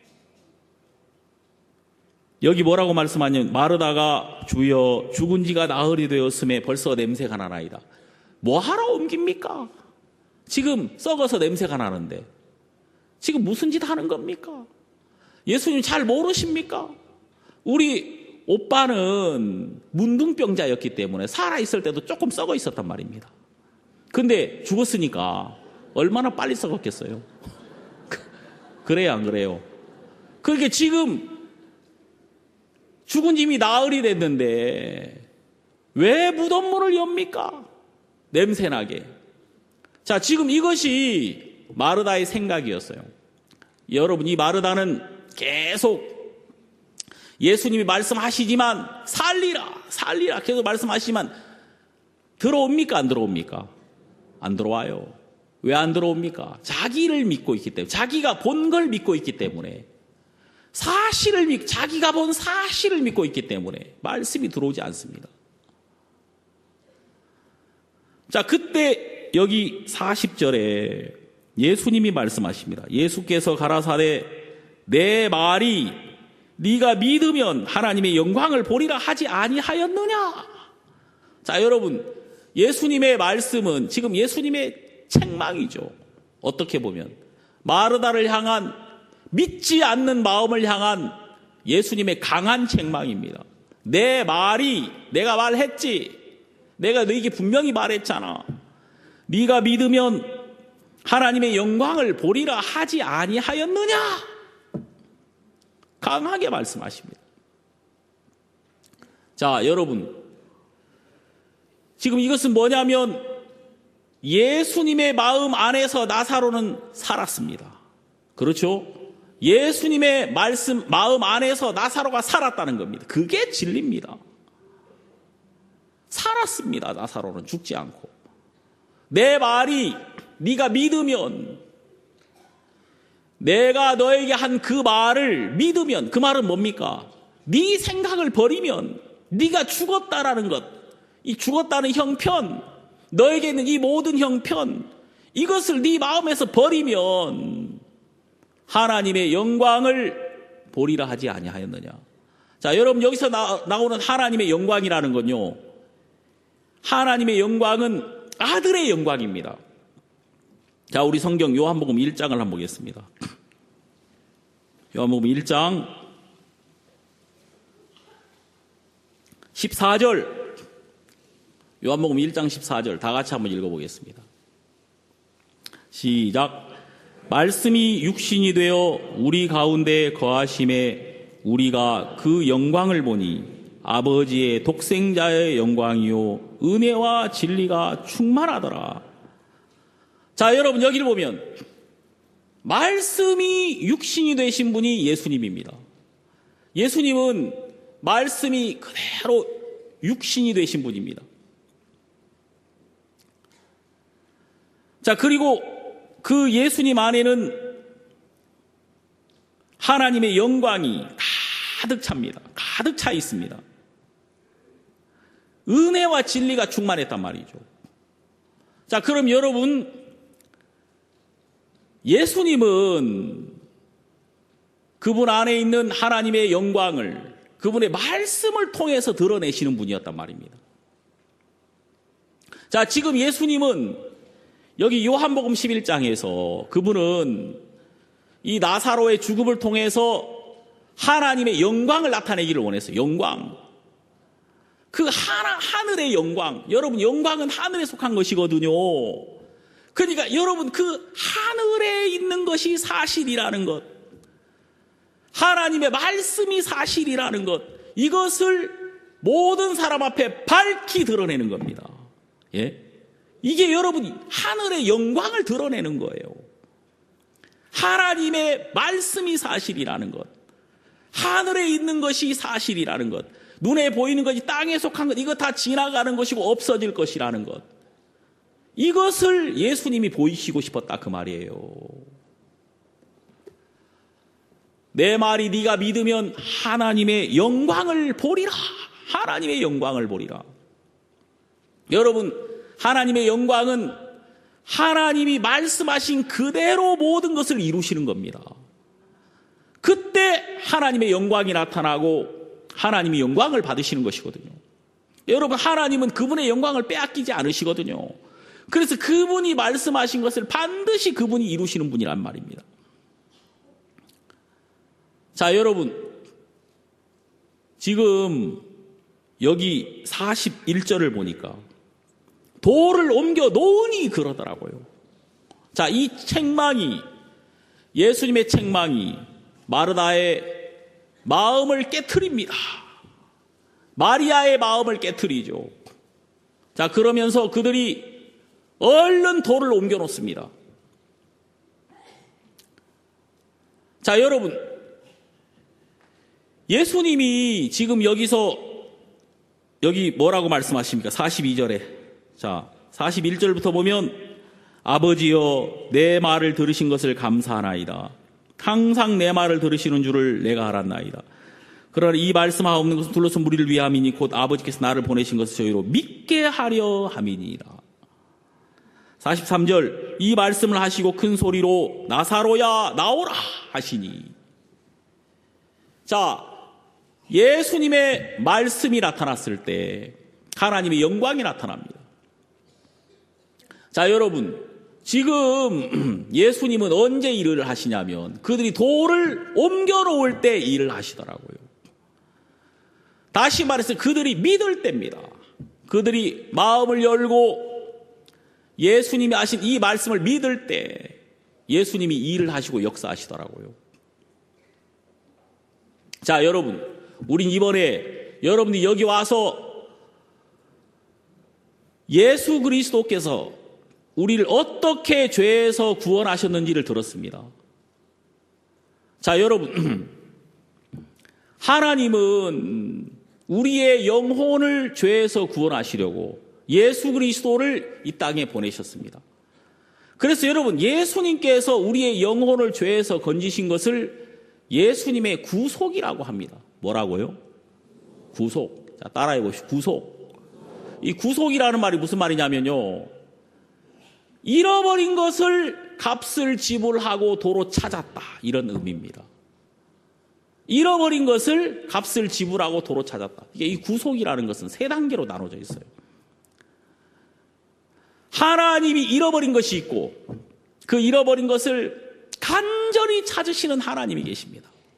여기 뭐라고 말씀하냐면 마르다가 주여 죽은 지가 나흘이 되었음에 벌써 냄새가 나나이다. 뭐하러 옮깁니까? 지금 썩어서 냄새가 나는데 지금 무슨 짓 하는 겁니까? 예수님 잘 모르십니까? 우리 오빠는 문둥병자였기 때문에 살아있을 때도 조금 썩어 있었단 말입니다. 근데 죽었으니까 얼마나 빨리 썩었겠어요? 그래요, 안 그래요? 그러니까 지금 죽은 지 이미 나흘이 됐는데 왜 무덤문을 엽니까? 냄새나게. 자, 지금 이것이 마르다의 생각이었어요. 여러분, 이 마르다는 계속 예수님이 말씀하시지만 살리라 계속 말씀하시지만 들어옵니까? 안 들어옵니까? 안 들어와요. 왜 안 들어옵니까? 자기를 믿고 있기 때문에, 자기가 본 걸 믿고 있기 때문에, 자기가 본 사실을 믿고 있기 때문에 말씀이 들어오지 않습니다. 자, 그때 여기 40절에 예수님이 말씀하십니다. 예수께서 가라사대 내 말이 네가 믿으면 하나님의 영광을 보리라 하지 아니하였느냐? 자, 여러분, 예수님의 말씀은 지금 예수님의 책망이죠. 어떻게 보면 마르다를 향한, 믿지 않는 마음을 향한 예수님의 강한 책망입니다. 내 말이, 내가 말했지, 내가 너에게 분명히 말했잖아. 네가 믿으면 하나님의 영광을 보리라 하지 아니하였느냐? 강하게 말씀하십니다. 자, 여러분, 지금 이것은 뭐냐면 예수님의 마음 안에서 나사로는 살았습니다. 그렇죠? 예수님의 마음 안에서 나사로가 살았다는 겁니다. 그게 진리입니다. 살았습니다. 나사로는 죽지 않고. 내 말이 네가 믿으면, 내가 너에게 한 그 말을 믿으면, 그 말은 뭡니까? 네 생각을 버리면 네가 죽었다라는 것, 이 죽었다는 형편, 너에게 있는 이 모든 형편, 이것을 네 마음에서 버리면 하나님의 영광을 보리라 하지 아니하였느냐. 자, 여러분, 여기서 나오는 하나님의 영광이라는 건요, 하나님의 영광은 아들의 영광입니다. 자, 우리 성경 요한복음 1장을 한번 보겠습니다. 요한복음 1장 14절, 요한복음 1장 14절 다 같이 한번 읽어보겠습니다. 시작. 말씀이 육신이 되어 우리 가운데 거하심에 우리가 그 영광을 보니 아버지의 독생자의 영광이요 은혜와 진리가 충만하더라. 자, 여러분 여기를 보면 말씀이 육신이 되신 분이 예수님입니다. 예수님은 말씀이 그대로 육신이 되신 분입니다. 자, 그리고 그 예수님 안에는 하나님의 영광이 가득 찹니다. 가득 차 있습니다. 은혜와 진리가 충만했단 말이죠. 자, 그럼 여러분, 예수님은 그분 안에 있는 하나님의 영광을 그분의 말씀을 통해서 드러내시는 분이었단 말입니다. 자, 지금 예수님은 여기 요한복음 11장에서 그분은 이 나사로의 죽음을 통해서 하나님의 영광을 나타내기를 원했어요. 영광. 그 하늘의 영광. 여러분, 영광은 하늘에 속한 것이거든요. 그러니까 여러분, 그 하늘에 있는 것이 사실이라는 것. 하나님의 말씀이 사실이라는 것. 이것을 모든 사람 앞에 밝히 드러내는 겁니다. 예? 이게 여러분 하늘의 영광을 드러내는 거예요. 하나님의 말씀이 사실이라는 것. 하늘에 있는 것이 사실이라는 것. 눈에 보이는 것이 땅에 속한 것. 이거 다 지나가는 것이고 없어질 것이라는 것. 이것을 예수님이 보이시고 싶었다 그 말이에요. 내 말이 네가 믿으면 하나님의 영광을 보리라. 하나님의 영광을 보리라. 여러분, 하나님의 영광은 하나님이 말씀하신 그대로 모든 것을 이루시는 겁니다. 그때 하나님의 영광이 나타나고 하나님이 영광을 받으시는 것이거든요. 여러분, 하나님은 그분의 영광을 빼앗기지 않으시거든요. 그래서 그분이 말씀하신 것을 반드시 그분이 이루시는 분이란 말입니다. 자, 여러분, 지금 여기 41절을 보니까 돌을 옮겨 놓으니 그러더라고요. 자, 이 책망이, 예수님의 책망이 마르다의 마음을 깨트립니다. 마리아의 마음을 깨트리죠. 자, 그러면서 그들이 얼른 돌을 옮겨 놓습니다. 자, 여러분, 예수님이 지금 여기서 여기 뭐라고 말씀하십니까? 42절에. 자, 41절부터 보면 아버지여 내 말을 들으신 것을 감사하나이다. 항상 내 말을 들으시는 줄을 내가 알았나이다. 그러나 이 말씀하옵는 것은 둘러서 무리를 위함이니 곧 아버지께서 나를 보내신 것을 저희로 믿게 하려 함이니이다. 43절 이 말씀을 하시고 큰 소리로 나사로야 나오라 하시니. 자, 예수님의 말씀이 나타났을 때 하나님의 영광이 나타납니다. 자, 여러분, 지금 예수님은 언제 일을 하시냐면 그들이 돌을 옮겨놓을 때 일을 하시더라고요. 다시 말해서 그들이 믿을 때입니다. 그들이 마음을 열고 예수님이 하신 이 말씀을 믿을 때 예수님이 일을 하시고 역사하시더라고요. 자, 여러분, 우린 이번에 여러분들이 여기 와서 예수 그리스도께서 우리를 어떻게 죄에서 구원하셨는지를 들었습니다. 자, 여러분, 하나님은 우리의 영혼을 죄에서 구원하시려고 예수 그리스도를 이 땅에 보내셨습니다. 그래서 여러분, 예수님께서 우리의 영혼을 죄에서 건지신 것을 예수님의 구속이라고 합니다. 뭐라고요? 구속. 자, 따라해 보시죠. 구속. 이 구속이라는 말이 무슨 말이냐면요, 잃어버린 것을 값을 지불하고 도로 찾았다, 이런 의미입니다. 잃어버린 것을 값을 지불하고 도로 찾았다. 이게 이 구속이라는 것은 세 단계로 나눠져 있어요. 하나님이 잃어버린 것이 있고 그 잃어버린 것을 간절히 찾으시는 하나님이 계십니다.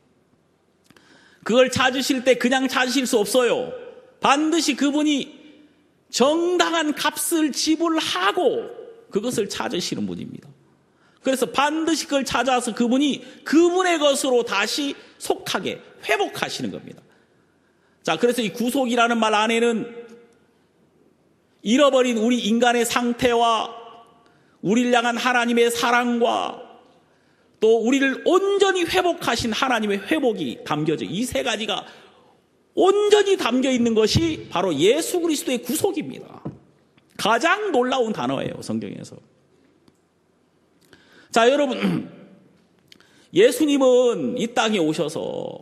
그걸 찾으실 때 그냥 찾으실 수 없어요. 반드시 그분이 정당한 값을 지불하고 그것을 찾으시는 분입니다. 그래서 반드시 그걸 찾아서 그분이 그분의 것으로 다시 속하게 회복하시는 겁니다. 자, 그래서 이 구속이라는 말 안에는 잃어버린 우리 인간의 상태와 우리를 향한 하나님의 사랑과 또 우리를 온전히 회복하신 하나님의 회복이 담겨져, 이 세 가지가 온전히 담겨 있는 것이 바로 예수 그리스도의 구속입니다. 가장 놀라운 단어예요, 성경에서. 자, 여러분, 예수님은 이 땅에 오셔서,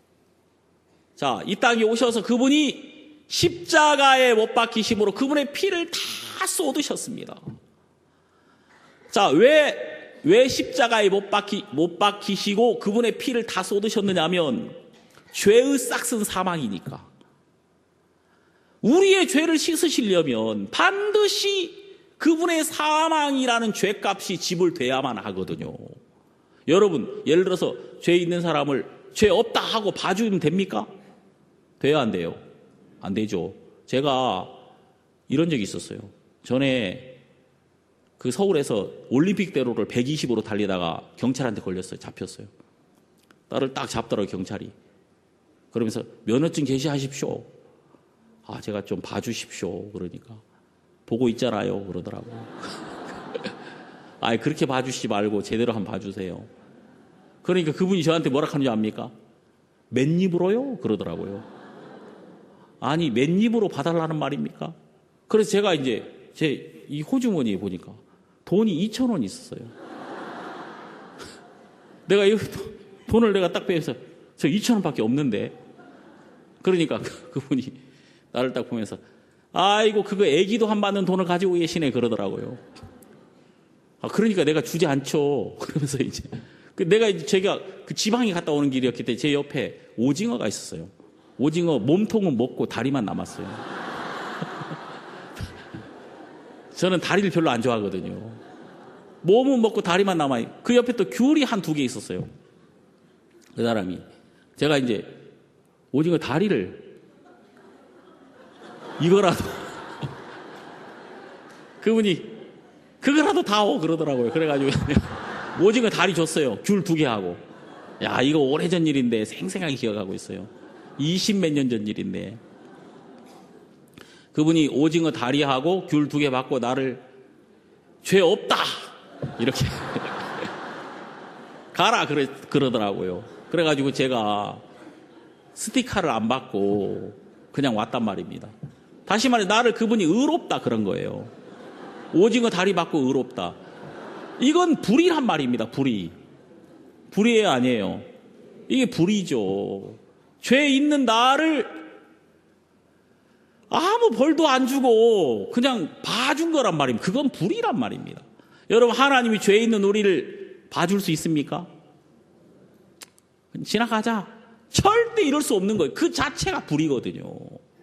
이 땅에 오셔서 그분이 십자가에 못 박히심으로 그분의 피를 다 쏟으셨습니다. 자, 왜 십자가에 못 박히시고 그분의 피를 다 쏟으셨느냐면 죄의 싹슨 사망이니까. 우리의 죄를 씻으시려면 반드시 그분의 사망이라는 죄값이 지불돼야만 하거든요. 여러분, 예를 들어서 죄 있는 사람을 죄 없다 하고 봐주면 됩니까? 돼요, 안 돼요? 안 되죠. 제가 이런 적이 있었어요. 전에 그 서울에서 올림픽대로를 120으로 달리다가 경찰한테 걸렸어요. 잡혔어요. 나를 딱 잡더라고요, 경찰이. 그러면서 면허증 제시하십시오. 제가 좀 봐주십시오. 그러니까 보고 있잖아요. 그러더라고요. 그렇게 봐주시지 말고 제대로 한번 봐주세요. 그러니까 그분이 저한테 뭐라 하는지 압니까? 맨입으로요? 그러더라고요. 아니, 맨입으로 봐달라는 말입니까? 그래서 제가 이제 제 이 호주머니에 보니까 돈이 2,000원 있었어요. 내가 이 돈을 내가 딱 빼서 저 2,000원밖에 없는데. 그러니까 그분이 나를 딱 보면서 아이고, 그거 애기도 한 받는 돈을 가지고 계시네. 그러더라고요. 그러니까 내가 주지 않죠. 그러면서 이제 제가 그 지방에 갔다 오는 길이었기 때문에 제 옆에 오징어가 있었어요. 오징어 몸통은 먹고 다리만 남았어요. 저는 다리를 별로 안 좋아하거든요. 몸은 먹고 다리만 남아요. 그 옆에 또 귤이 한 2개 있었어요. 그 사람이. 제가 이제 오징어 다리를 이거라도 그분이 그거라도 다오 그러더라고요. 그래가지고 오징어 다리 줬어요. 귤 2개 하고. 야, 이거 오래전 일인데 생생하게 기억하고 있어요. 20몇 년 전 일인데. 그분이 오징어 다리하고 귤 2개 받고 나를 죄 없다 이렇게 가라 그러더라고요. 그래가지고 제가 스티커를 안 받고 그냥 왔단 말입니다. 다시 말해, 나를 그분이 의롭다 그런 거예요. 오징어 다리 받고 의롭다. 이건 불의란 말입니다. 불의예요, 아니에요? 이게 불의죠. 죄 있는 나를 아무 벌도 안 주고 그냥 봐준 거란 말입니다. 그건 불의란 말입니다. 여러분, 하나님이 죄 있는 우리를 봐줄 수 있습니까? 지나가자. 절대 이럴 수 없는 거예요. 그 자체가 불의거든요.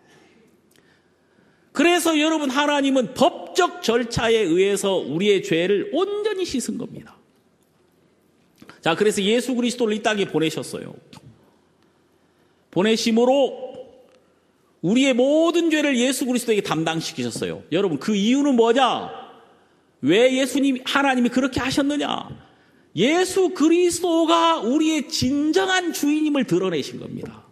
그래서 여러분, 하나님은 법적 절차에 의해서 우리의 죄를 온전히 씻은 겁니다. 자, 그래서 예수 그리스도를 이 땅에 보내셨어요. 보내심으로 우리의 모든 죄를 예수 그리스도에게 담당시키셨어요. 여러분, 그 이유는 뭐냐? 왜 하나님이 그렇게 하셨느냐? 예수 그리스도가 우리의 진정한 주인임을 드러내신 겁니다.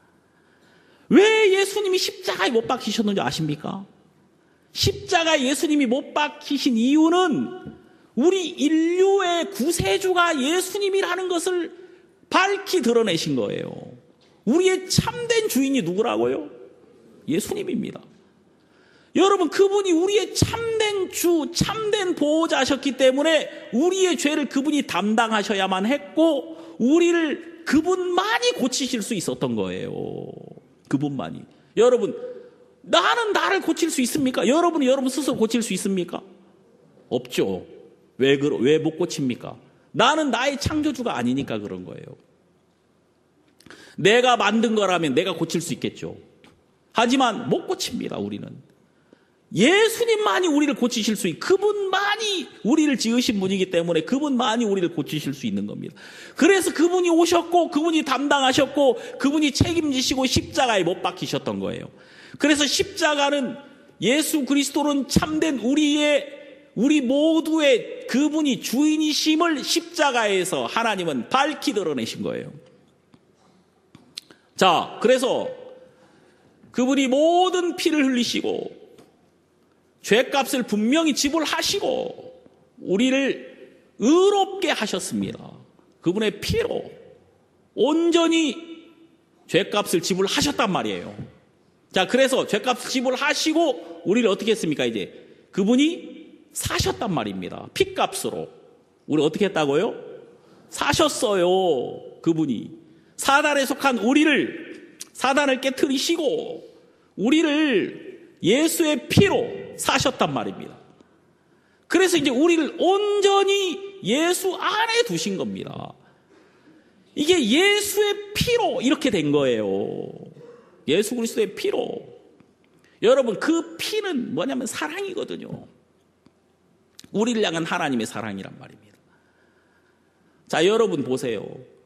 왜 예수님이 십자가에 못 박히셨는지 아십니까? 십자가에 예수님이 못 박히신 이유는 우리 인류의 구세주가 예수님이라는 것을 밝히 드러내신 거예요. 우리의 참된 주인이 누구라고요? 예수님입니다. 여러분, 그분이 우리의 참된 주, 참된 보호자셨기 때문에 우리의 죄를 그분이 담당하셔야만 했고, 우리를 그분만이 고치실 수 있었던 거예요. 그분만이. 여러분, 나는 나를 고칠 수 있습니까? 여러분은 여러분 스스로 고칠 수 있습니까? 없죠. 왜 못 고칩니까? 나는 나의 창조주가 아니니까 그런 거예요. 내가 만든 거라면 내가 고칠 수 있겠죠. 하지만 못 고칩니다, 우리는. 예수님만이 우리를 고치실 수 있고, 그분만이 우리를 지으신 분이기 때문에 그분만이 우리를 고치실 수 있는 겁니다. 그래서 그분이 오셨고 그분이 담당하셨고 그분이 책임지시고 십자가에 못 박히셨던 거예요. 그래서 십자가는 예수 그리스도는 참된 우리 모두의 그분이 주인이심을 십자가에서 하나님은 밝히 드러내신 거예요. 자, 그래서 그분이 모든 피를 흘리시고 죄값을 분명히 지불하시고 우리를 의롭게 하셨습니다. 그분의 피로 온전히 죄값을 지불하셨단 말이에요. 자, 그래서 죄값을 지불하시고 우리를 어떻게 했습니까? 이제 그분이 사셨단 말입니다. 피값으로. 우리 어떻게 했다고요? 사셨어요. 그분이. 사단에 속한 우리를, 사단을 깨트리시고 우리를 예수의 피로 사셨단 말입니다. 그래서 이제 우리를 온전히 예수 안에 두신 겁니다. 이게 예수의 피로 이렇게 된 거예요. 예수 그리스도의 피로. 여러분, 그 피는 뭐냐면 사랑이거든요. 우리를 향한 하나님의 사랑이란 말입니다. 자, 여러분 보세요.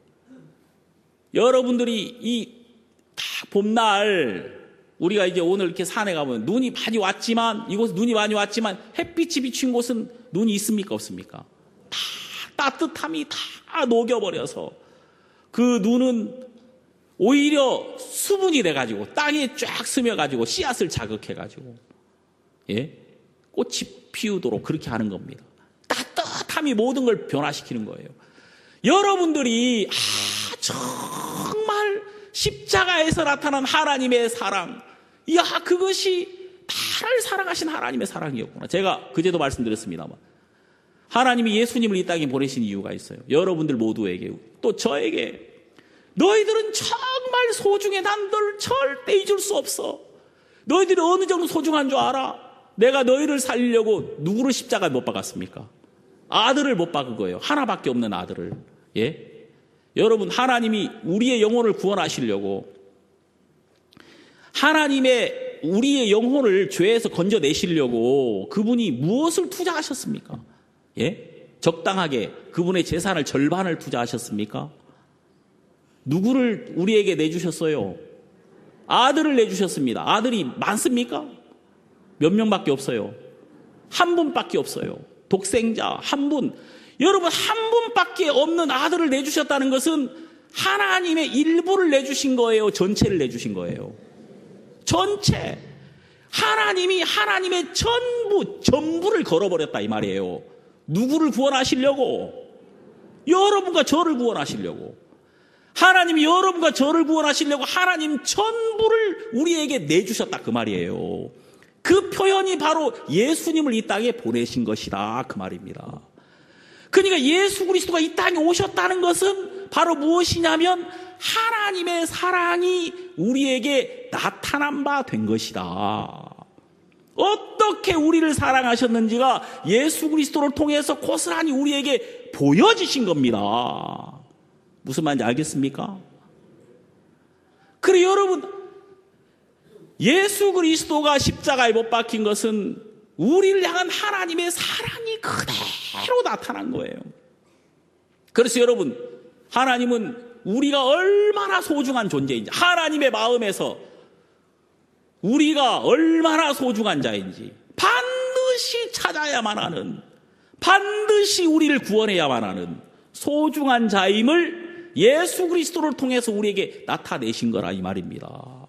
여러분들이 이 봄날 우리가 이제 오늘 이렇게 산에 가면 눈이 많이 왔지만 이곳은 눈이 많이 왔지만 햇빛이 비친 곳은 눈이 있습니까 없습니까? 다 따뜻함이 다 녹여버려서 그 눈은 오히려 수분이 돼가지고 땅에 쫙 스며가지고 씨앗을 자극해가지고 꽃이 피우도록 그렇게 하는 겁니다. 따뜻함이 모든 걸 변화시키는 거예요. 여러분들이 정말 십자가에서 나타난 하나님의 사랑, 그것이 나를 사랑하신 하나님의 사랑이었구나. 제가 그제도 말씀드렸습니다만 하나님이 예수님을 이 땅에 보내신 이유가 있어요. 여러분들 모두에게 또 저에게 너희들은 정말 소중해. 난 널 절대 잊을 수 없어. 너희들이 어느 정도 소중한 줄 알아? 내가 너희를 살리려고 누구를 십자가에 못 박았습니까? 아들을 못 박은 거예요. 하나밖에 없는 아들을. 여러분, 하나님이 우리의 영혼을 구원하시려고 하나님의 우리의 영혼을 죄에서 건져내시려고 그분이 무엇을 투자하셨습니까? 적당하게 그분의 재산을 절반을 투자하셨습니까? 누구를 우리에게 내주셨어요? 아들을 내주셨습니다. 아들이 많습니까? 몇 명밖에 없어요. 한 분밖에 없어요. 독생자 한 분. 여러분, 한 분밖에 없는 아들을 내주셨다는 것은 하나님의 일부를 내주신 거예요? 전체를 내주신 거예요? 전체. 하나님이 하나님의 전부를 걸어버렸다 이 말이에요. 누구를 구원하시려고? 여러분과 저를 구원하시려고. 하나님이 여러분과 저를 구원하시려고 하나님 전부를 우리에게 내주셨다 그 말이에요. 그 표현이 바로 예수님을 이 땅에 보내신 것이다 그 말입니다. 그러니까 예수 그리스도가 이 땅에 오셨다는 것은 바로 무엇이냐면 하나님의 사랑이 우리에게 나타난 바 된 것이다. 어떻게 우리를 사랑하셨는지가 예수 그리스도를 통해서 고스란히 우리에게 보여지신 겁니다. 무슨 말인지 알겠습니까? 그래 여러분, 예수 그리스도가 십자가에 못 박힌 것은 우리를 향한 하나님의 사랑이 그대로 나타난 거예요. 그래서 여러분, 하나님은 우리가 얼마나 소중한 존재인지, 하나님의 마음에서 우리가 얼마나 소중한 자인지 반드시 찾아야만 하는, 반드시 우리를 구원해야만 하는 소중한 자임을 예수 그리스도를 통해서 우리에게 나타내신 거라 이 말입니다.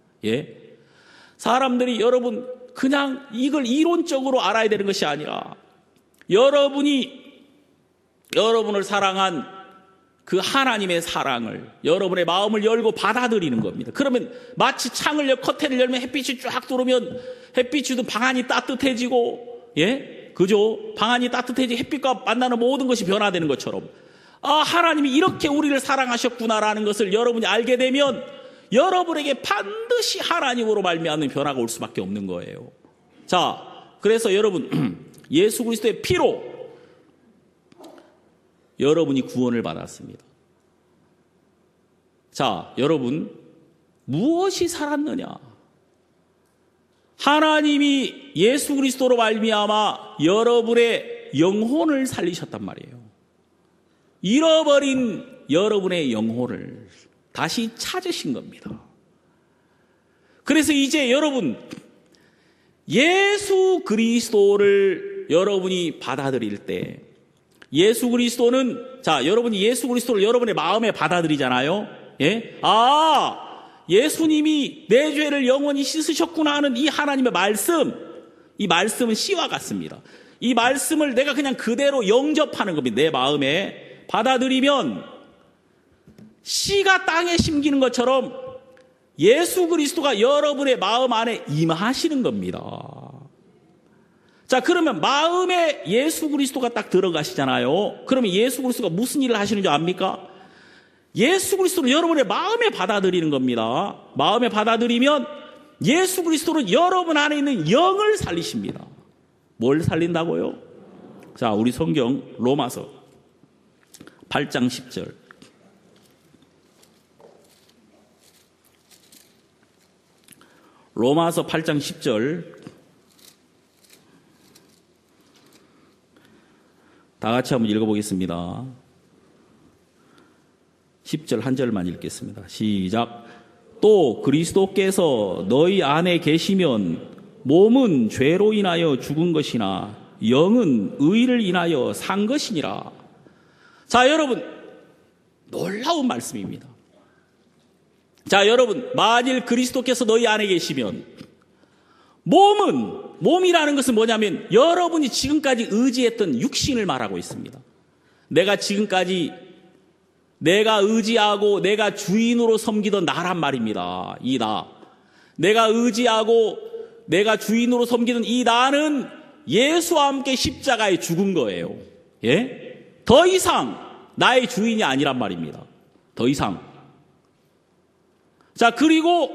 사람들이 여러분 그냥 이걸 이론적으로 알아야 되는 것이 아니라 여러분이 여러분을 사랑한 그 하나님의 사랑을 여러분의 마음을 열고 받아들이는 겁니다. 그러면 마치 창을 열고 커튼을 열면 햇빛이 쫙 들어오면 햇빛이도 방 안이 따뜻해지고 그죠? 방 안이 따뜻해지고 햇빛과 만나는 모든 것이 변화되는 것처럼 하나님이 이렇게 우리를 사랑하셨구나라는 것을 여러분이 알게 되면 여러분에게 반드시 하나님으로 말미암는 변화가 올 수밖에 없는 거예요. 자, 그래서 여러분 예수 그리스도의 피로 여러분이 구원을 받았습니다. 자, 여러분 무엇이 살았느냐? 하나님이 예수 그리스도로 말미암아 여러분의 영혼을 살리셨단 말이에요. 잃어버린 여러분의 영혼을 다시 찾으신 겁니다. 그래서 이제 여러분, 예수 그리스도를 여러분이 받아들일 때, 예수 그리스도는, 자, 여러분이 예수 그리스도를 여러분의 마음에 받아들이잖아요. 예? 예수님이 내 죄를 영원히 씻으셨구나 하는 이 하나님의 말씀, 이 말씀은 씨와 같습니다. 이 말씀을 내가 그냥 그대로 영접하는 겁니다. 내 마음에 받아들이면 씨가 땅에 심기는 것처럼 예수 그리스도가 여러분의 마음 안에 임하시는 겁니다. 자, 그러면 마음에 예수 그리스도가 딱 들어가시잖아요. 그러면 예수 그리스도가 무슨 일을 하시는 줄 압니까? 예수 그리스도를 여러분의 마음에 받아들이는 겁니다. 마음에 받아들이면 예수 그리스도는 여러분 안에 있는 영을 살리십니다. 뭘 살린다고요? 자, 우리 성경 로마서 8장 10절. 로마서 8장 10절. 다 같이 한번 읽어보겠습니다. 10절 한 절만 읽겠습니다. 시작. 또 그리스도께서 너희 안에 계시면 몸은 죄로 인하여 죽은 것이나 영은 의를 인하여 산 것이니라. 자, 여러분, 놀라운 말씀입니다. 자, 여러분, 만일 그리스도께서 너희 안에 계시면 몸이라는 것은 뭐냐면 여러분이 지금까지 의지했던 육신을 말하고 있습니다. 내가 지금까지 내가 의지하고 내가 주인으로 섬기던 나란 말입니다. 이 나. 내가 의지하고 내가 주인으로 섬기던 이 나는 예수와 함께 십자가에 죽은 거예요. 예? 더 이상 나의 주인이 아니란 말입니다. 더 이상. 자, 그리고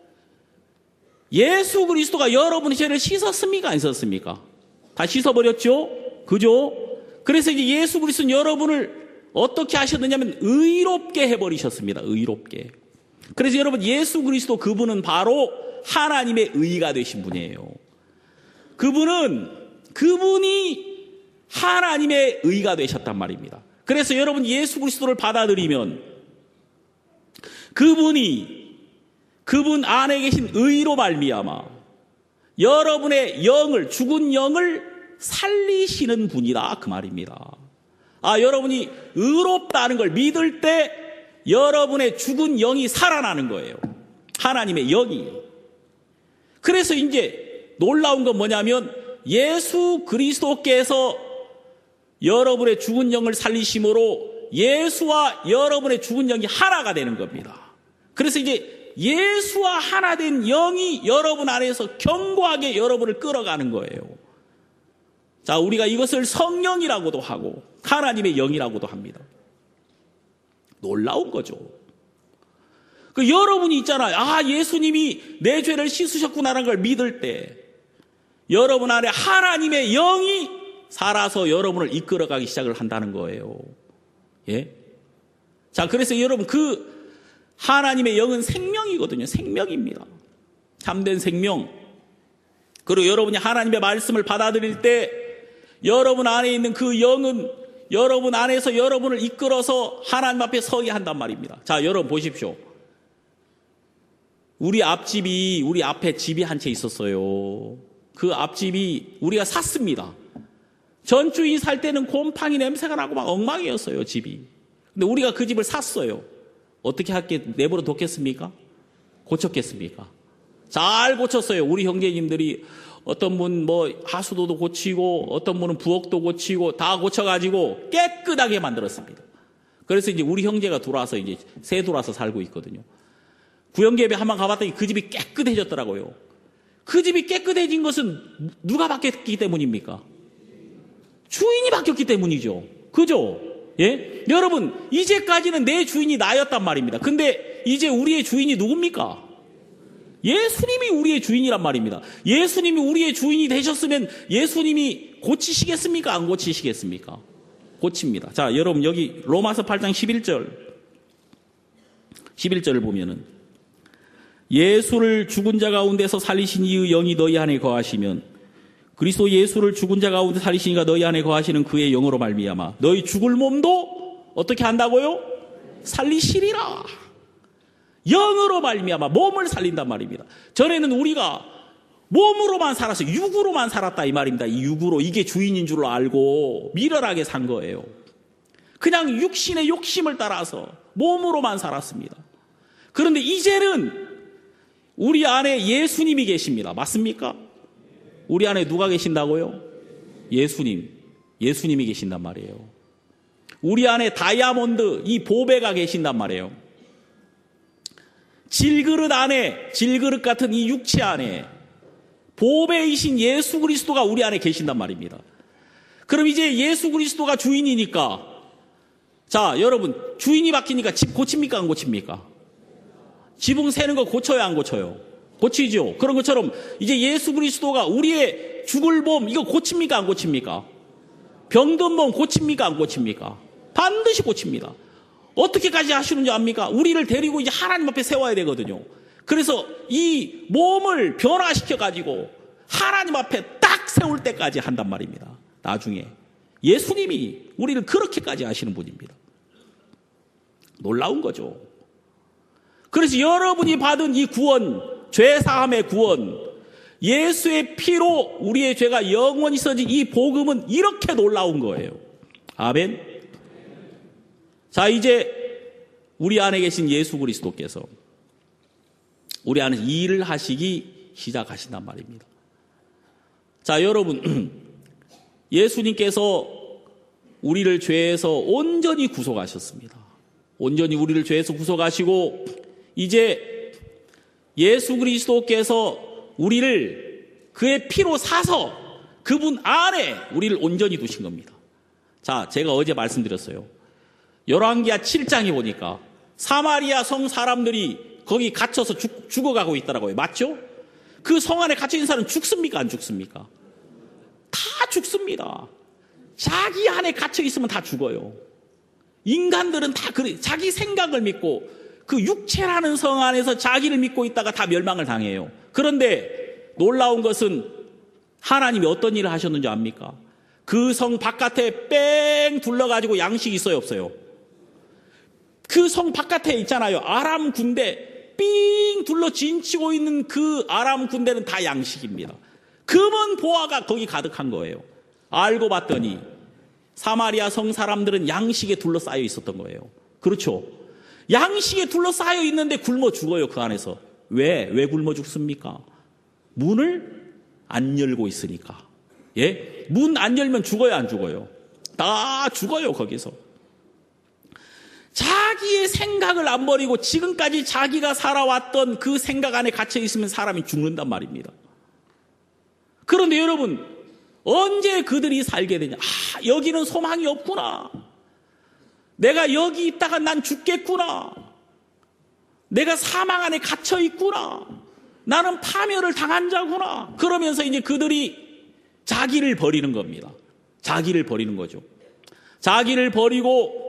예수 그리스도가 여러분의 죄를 씻었습니까? 안 씻었습니까? 다 씻어버렸죠? 그죠? 그래서 이제 예수 그리스도는 여러분을 어떻게 하셨느냐면 의롭게 해버리셨습니다. 의롭게. 그래서 여러분, 예수 그리스도 그분은 바로 하나님의 의가 되신 분이에요. 그분이 하나님의 의가 되셨단 말입니다. 그래서 여러분, 예수 그리스도를 받아들이면 그분 안에 계신 의로 말미암아 여러분의 영을, 죽은 영을 살리시는 분이다, 그 말입니다. 여러분이 의롭다는 걸 믿을 때 여러분의 죽은 영이 살아나는 거예요. 하나님의 영이. 그래서 이제 놀라운 건 뭐냐면 예수 그리스도께서 여러분의 죽은 영을 살리심으로 예수와 여러분의 죽은 영이 하나가 되는 겁니다. 그래서 이제 예수와 하나 된 영이 여러분 안에서 견고하게 여러분을 끌어가는 거예요. 자, 우리가 이것을 성령이라고도 하고 하나님의 영이라고도 합니다. 놀라운 거죠. 여러분이 있잖아요. 예수님이 내 죄를 씻으셨구나라는 걸 믿을 때 여러분 안에 하나님의 영이 살아서 여러분을 이끌어가기 시작을 한다는 거예요. 예? 자, 그래서 여러분, 그 하나님의 영은 생명이거든요. 생명입니다. 참된 생명. 그리고 여러분이 하나님의 말씀을 받아들일 때 여러분 안에 있는 그 영은 여러분 안에서 여러분을 이끌어서 하나님 앞에 서게 한단 말입니다. 자, 여러분 보십시오. 우리 앞에 집이 한 채 있었어요. 그 앞집이 우리가 샀습니다. 전 주인이 살 때는 곰팡이 냄새가 나고 막 엉망이었어요, 집이. 근데 우리가 그 집을 샀어요. 어떻게 내버려 뒀겠습니까? 고쳤겠습니까? 잘 고쳤어요. 우리 형제님들이 어떤 분 하수도도 고치고 어떤 분은 부엌도 고치고 다 고쳐가지고 깨끗하게 만들었습니다. 그래서 이제 우리 형제가 들어와서 이제 새 들어와서 살고 있거든요. 구형계배 한번 가봤더니 그 집이 깨끗해졌더라고요. 그 집이 깨끗해진 것은 누가 바뀌었기 때문입니까? 주인이 바뀌었기 때문이죠. 그죠? 예? 여러분, 이제까지는 내 주인이 나였단 말입니다. 근데 이제 우리의 주인이 누굽니까? 예수님이 우리의 주인이란 말입니다. 예수님이 우리의 주인이 되셨으면 예수님이 고치시겠습니까? 안 고치시겠습니까? 고칩니다. 자, 여러분, 여기 로마서 8장 11절을 보면은 예수를 죽은 자 가운데서 살리신 이의 영이 너희 안에 거하시면 그리스도 예수를 죽은 자 가운데 살리시니까 너희 안에 거하시는 그의 영으로 말미암아 너희 죽을 몸도 어떻게 한다고요? 살리시리라. 영으로 말미암아 몸을 살린단 말입니다. 전에는 우리가 몸으로만 살아서 육으로만 살았다 이 말입니다. 이 육으로 이게 주인인 줄 알고 미련하게 산 거예요. 그냥 육신의 욕심을 따라서 몸으로만 살았습니다. 그런데 이제는 우리 안에 예수님이 계십니다. 맞습니까? 우리 안에 누가 계신다고요? 예수님이 계신단 말이에요. 우리 안에 다이아몬드, 이 보배가 계신단 말이에요. 질그릇 안에, 질그릇 같은 이 육체 안에 보배이신 예수 그리스도가 우리 안에 계신단 말입니다. 그럼 이제 예수 그리스도가 주인이니까, 자, 여러분, 주인이 바뀌니까 집 고칩니까? 안 고칩니까? 지붕 새는 거 고쳐요? 안 고쳐요? 고치죠. 그런 것처럼 이제 예수 그리스도가 우리의 죽을 몸 이거 고칩니까? 안 고칩니까? 병든 몸 고칩니까? 안 고칩니까? 반드시 고칩니다. 어떻게까지 하시는지 압니까? 우리를 데리고 이제 하나님 앞에 세워야 되거든요. 그래서 이 몸을 변화시켜가지고 하나님 앞에 딱 세울 때까지 한단 말입니다. 나중에 예수님이 우리를 그렇게까지 하시는 분입니다. 놀라운 거죠. 그래서 여러분이 받은 이 구원, 죄사함의 구원, 예수의 피로 우리의 죄가 영원히 써진 이 복음은 이렇게 놀라운 거예요. 아멘. 자, 이제 우리 안에 계신 예수 그리스도께서 우리 안에 일을 하시기 시작하신단 말입니다. 자, 여러분, 예수님께서 우리를 죄에서 온전히 구속하셨습니다. 온전히 우리를 죄에서 구속하시고 이제 예수 그리스도께서 우리를 그의 피로 사서 그분 안에 우리를 온전히 두신 겁니다. 자, 제가 어제 말씀드렸어요. 열왕기하 7장에 보니까 사마리아 성 사람들이 거기 갇혀서 죽어가고 있더라고요. 맞죠? 그 성 안에 갇혀있는 사람은 죽습니까? 안 죽습니까? 다 죽습니다. 자기 안에 갇혀있으면 다 죽어요. 인간들은 다 그래. 자기 생각을 믿고 그 육체라는 성 안에서 자기를 믿고 있다가 다 멸망을 당해요. 그런데 놀라운 것은 하나님이 어떤 일을 하셨는지 압니까? 그 성 바깥에 뺑 둘러가지고 양식이 있어요, 없어요? 그 성 바깥에 있잖아요. 아람 군대 삥 둘러 진치고 있는 그 아람 군대는 다 양식입니다. 금은 보화가 거기 가득한 거예요. 알고 봤더니 사마리아 성 사람들은 양식에 둘러싸여 있었던 거예요. 그렇죠? 양식에 둘러싸여 있는데 굶어 죽어요, 그 안에서. 왜 굶어 죽습니까? 문을 안 열고 있으니까. 예? 문 안 열면 죽어요, 안 죽어요? 다 죽어요, 거기서. 자기의 생각을 안 버리고 지금까지 자기가 살아왔던 그 생각 안에 갇혀 있으면 사람이 죽는단 말입니다. 그런데 여러분, 언제 그들이 살게 되냐? 아, 여기는 소망이 없구나. 내가 여기 있다가 난 죽겠구나. 내가 사망 안에 갇혀 있구나. 나는 파멸을 당한 자구나. 그러면서 이제 그들이 자기를 버리는 겁니다. 자기를 버리는 거죠. 자기를 버리고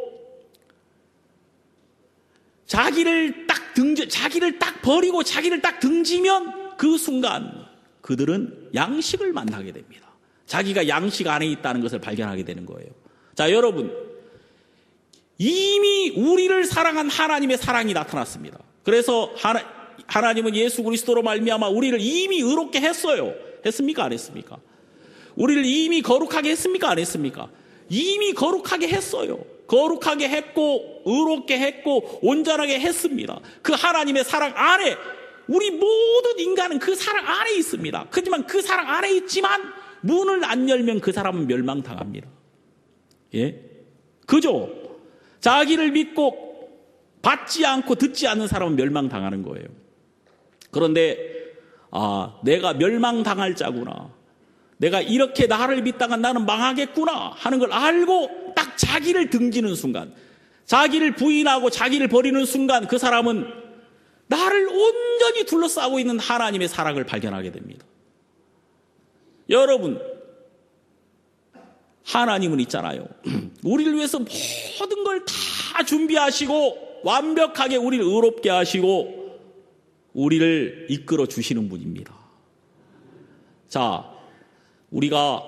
자기를 딱 버리고 자기를 딱 등지면 그 순간 그들은 양식을 만나게 됩니다. 자기가 양식 안에 있다는 것을 발견하게 되는 거예요. 자, 여러분, 이미 우리를 사랑한 하나님의 사랑이 나타났습니다. 그래서 하나님은 예수 그리스도로 말미암아 우리를 이미 의롭게 했어요. 했습니까? 안 했습니까? 우리를 이미 거룩하게 했습니까? 안 했습니까? 이미 거룩하게 했어요. 거룩하게 했고 의롭게 했고 온전하게 했습니다. 그 하나님의 사랑 안에 우리 모든 인간은 그 사랑 안에 있습니다. 하지만 그 사랑 안에 있지만 문을 안 열면 그 사람은 멸망당합니다. 예? 그죠? 자기를 믿고 받지 않고 듣지 않는 사람은 멸망당하는 거예요. 그런데 내가 멸망당할 자구나. 내가 이렇게 나를 믿다가 나는 망하겠구나 하는 걸 알고 딱 자기를 등지는 순간, 자기를 부인하고 자기를 버리는 순간 그 사람은 나를 온전히 둘러싸고 있는 하나님의 사랑을 발견하게 됩니다. 여러분, 하나님은 있잖아요. 우리를 위해서 모든 걸 다 준비하시고 완벽하게 우리를 의롭게 하시고 우리를 이끌어 주시는 분입니다. 자, 우리가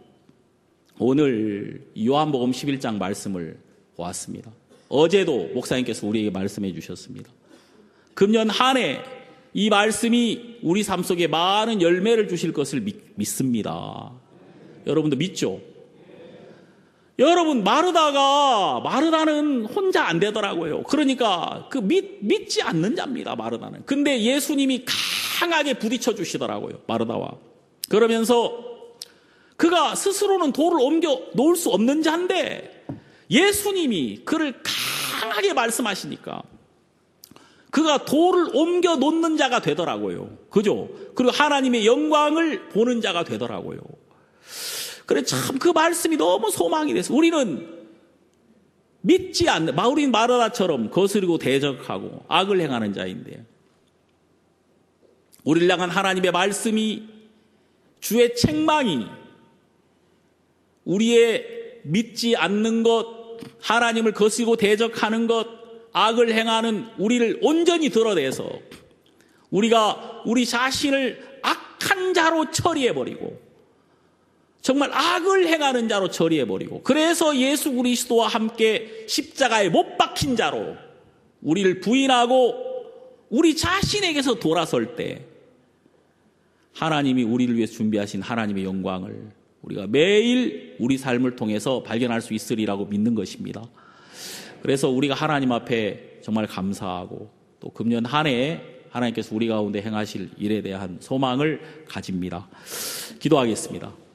오늘 요한복음 11장 말씀을 보았습니다. 어제도 목사님께서 우리에게 말씀해 주셨습니다. 금년 한 해 이 말씀이 우리 삶 속에 많은 열매를 주실 것을 믿습니다. 여러분도 믿죠? 여러분, 마르다는 혼자 안 되더라고요. 그러니까 믿지 않는 자입니다, 마르다는. 근데 예수님이 강하게 부딪혀 주시더라고요, 마르다와. 그러면서 그가 스스로는 돌을 옮겨 놓을 수 없는 자인데 예수님이 그를 강하게 말씀하시니까 그가 돌을 옮겨 놓는 자가 되더라고요. 그죠? 그리고 하나님의 영광을 보는 자가 되더라고요. 그래, 참 그 말씀이 너무 소망이 됐어요. 우리는 믿지 않는, 우린 마르다처럼 거스르고 대적하고 악을 행하는 자인데, 우리를 향한 하나님의 말씀이, 주의 책망이, 우리의 믿지 않는 것, 하나님을 거스르고 대적하는 것, 악을 행하는 우리를 온전히 드러내서 우리가 우리 자신을 악한 자로 처리해버리고 정말 악을 행하는 자로 처리해버리고, 그래서 예수 그리스도와 함께 십자가에 못 박힌 자로 우리를 부인하고 우리 자신에게서 돌아설 때 하나님이 우리를 위해서 준비하신 하나님의 영광을 우리가 매일 우리 삶을 통해서 발견할 수 있으리라고 믿는 것입니다. 그래서 우리가 하나님 앞에 정말 감사하고 또 금년 한 해 하나님께서 우리 가운데 행하실 일에 대한 소망을 가집니다. 기도하겠습니다.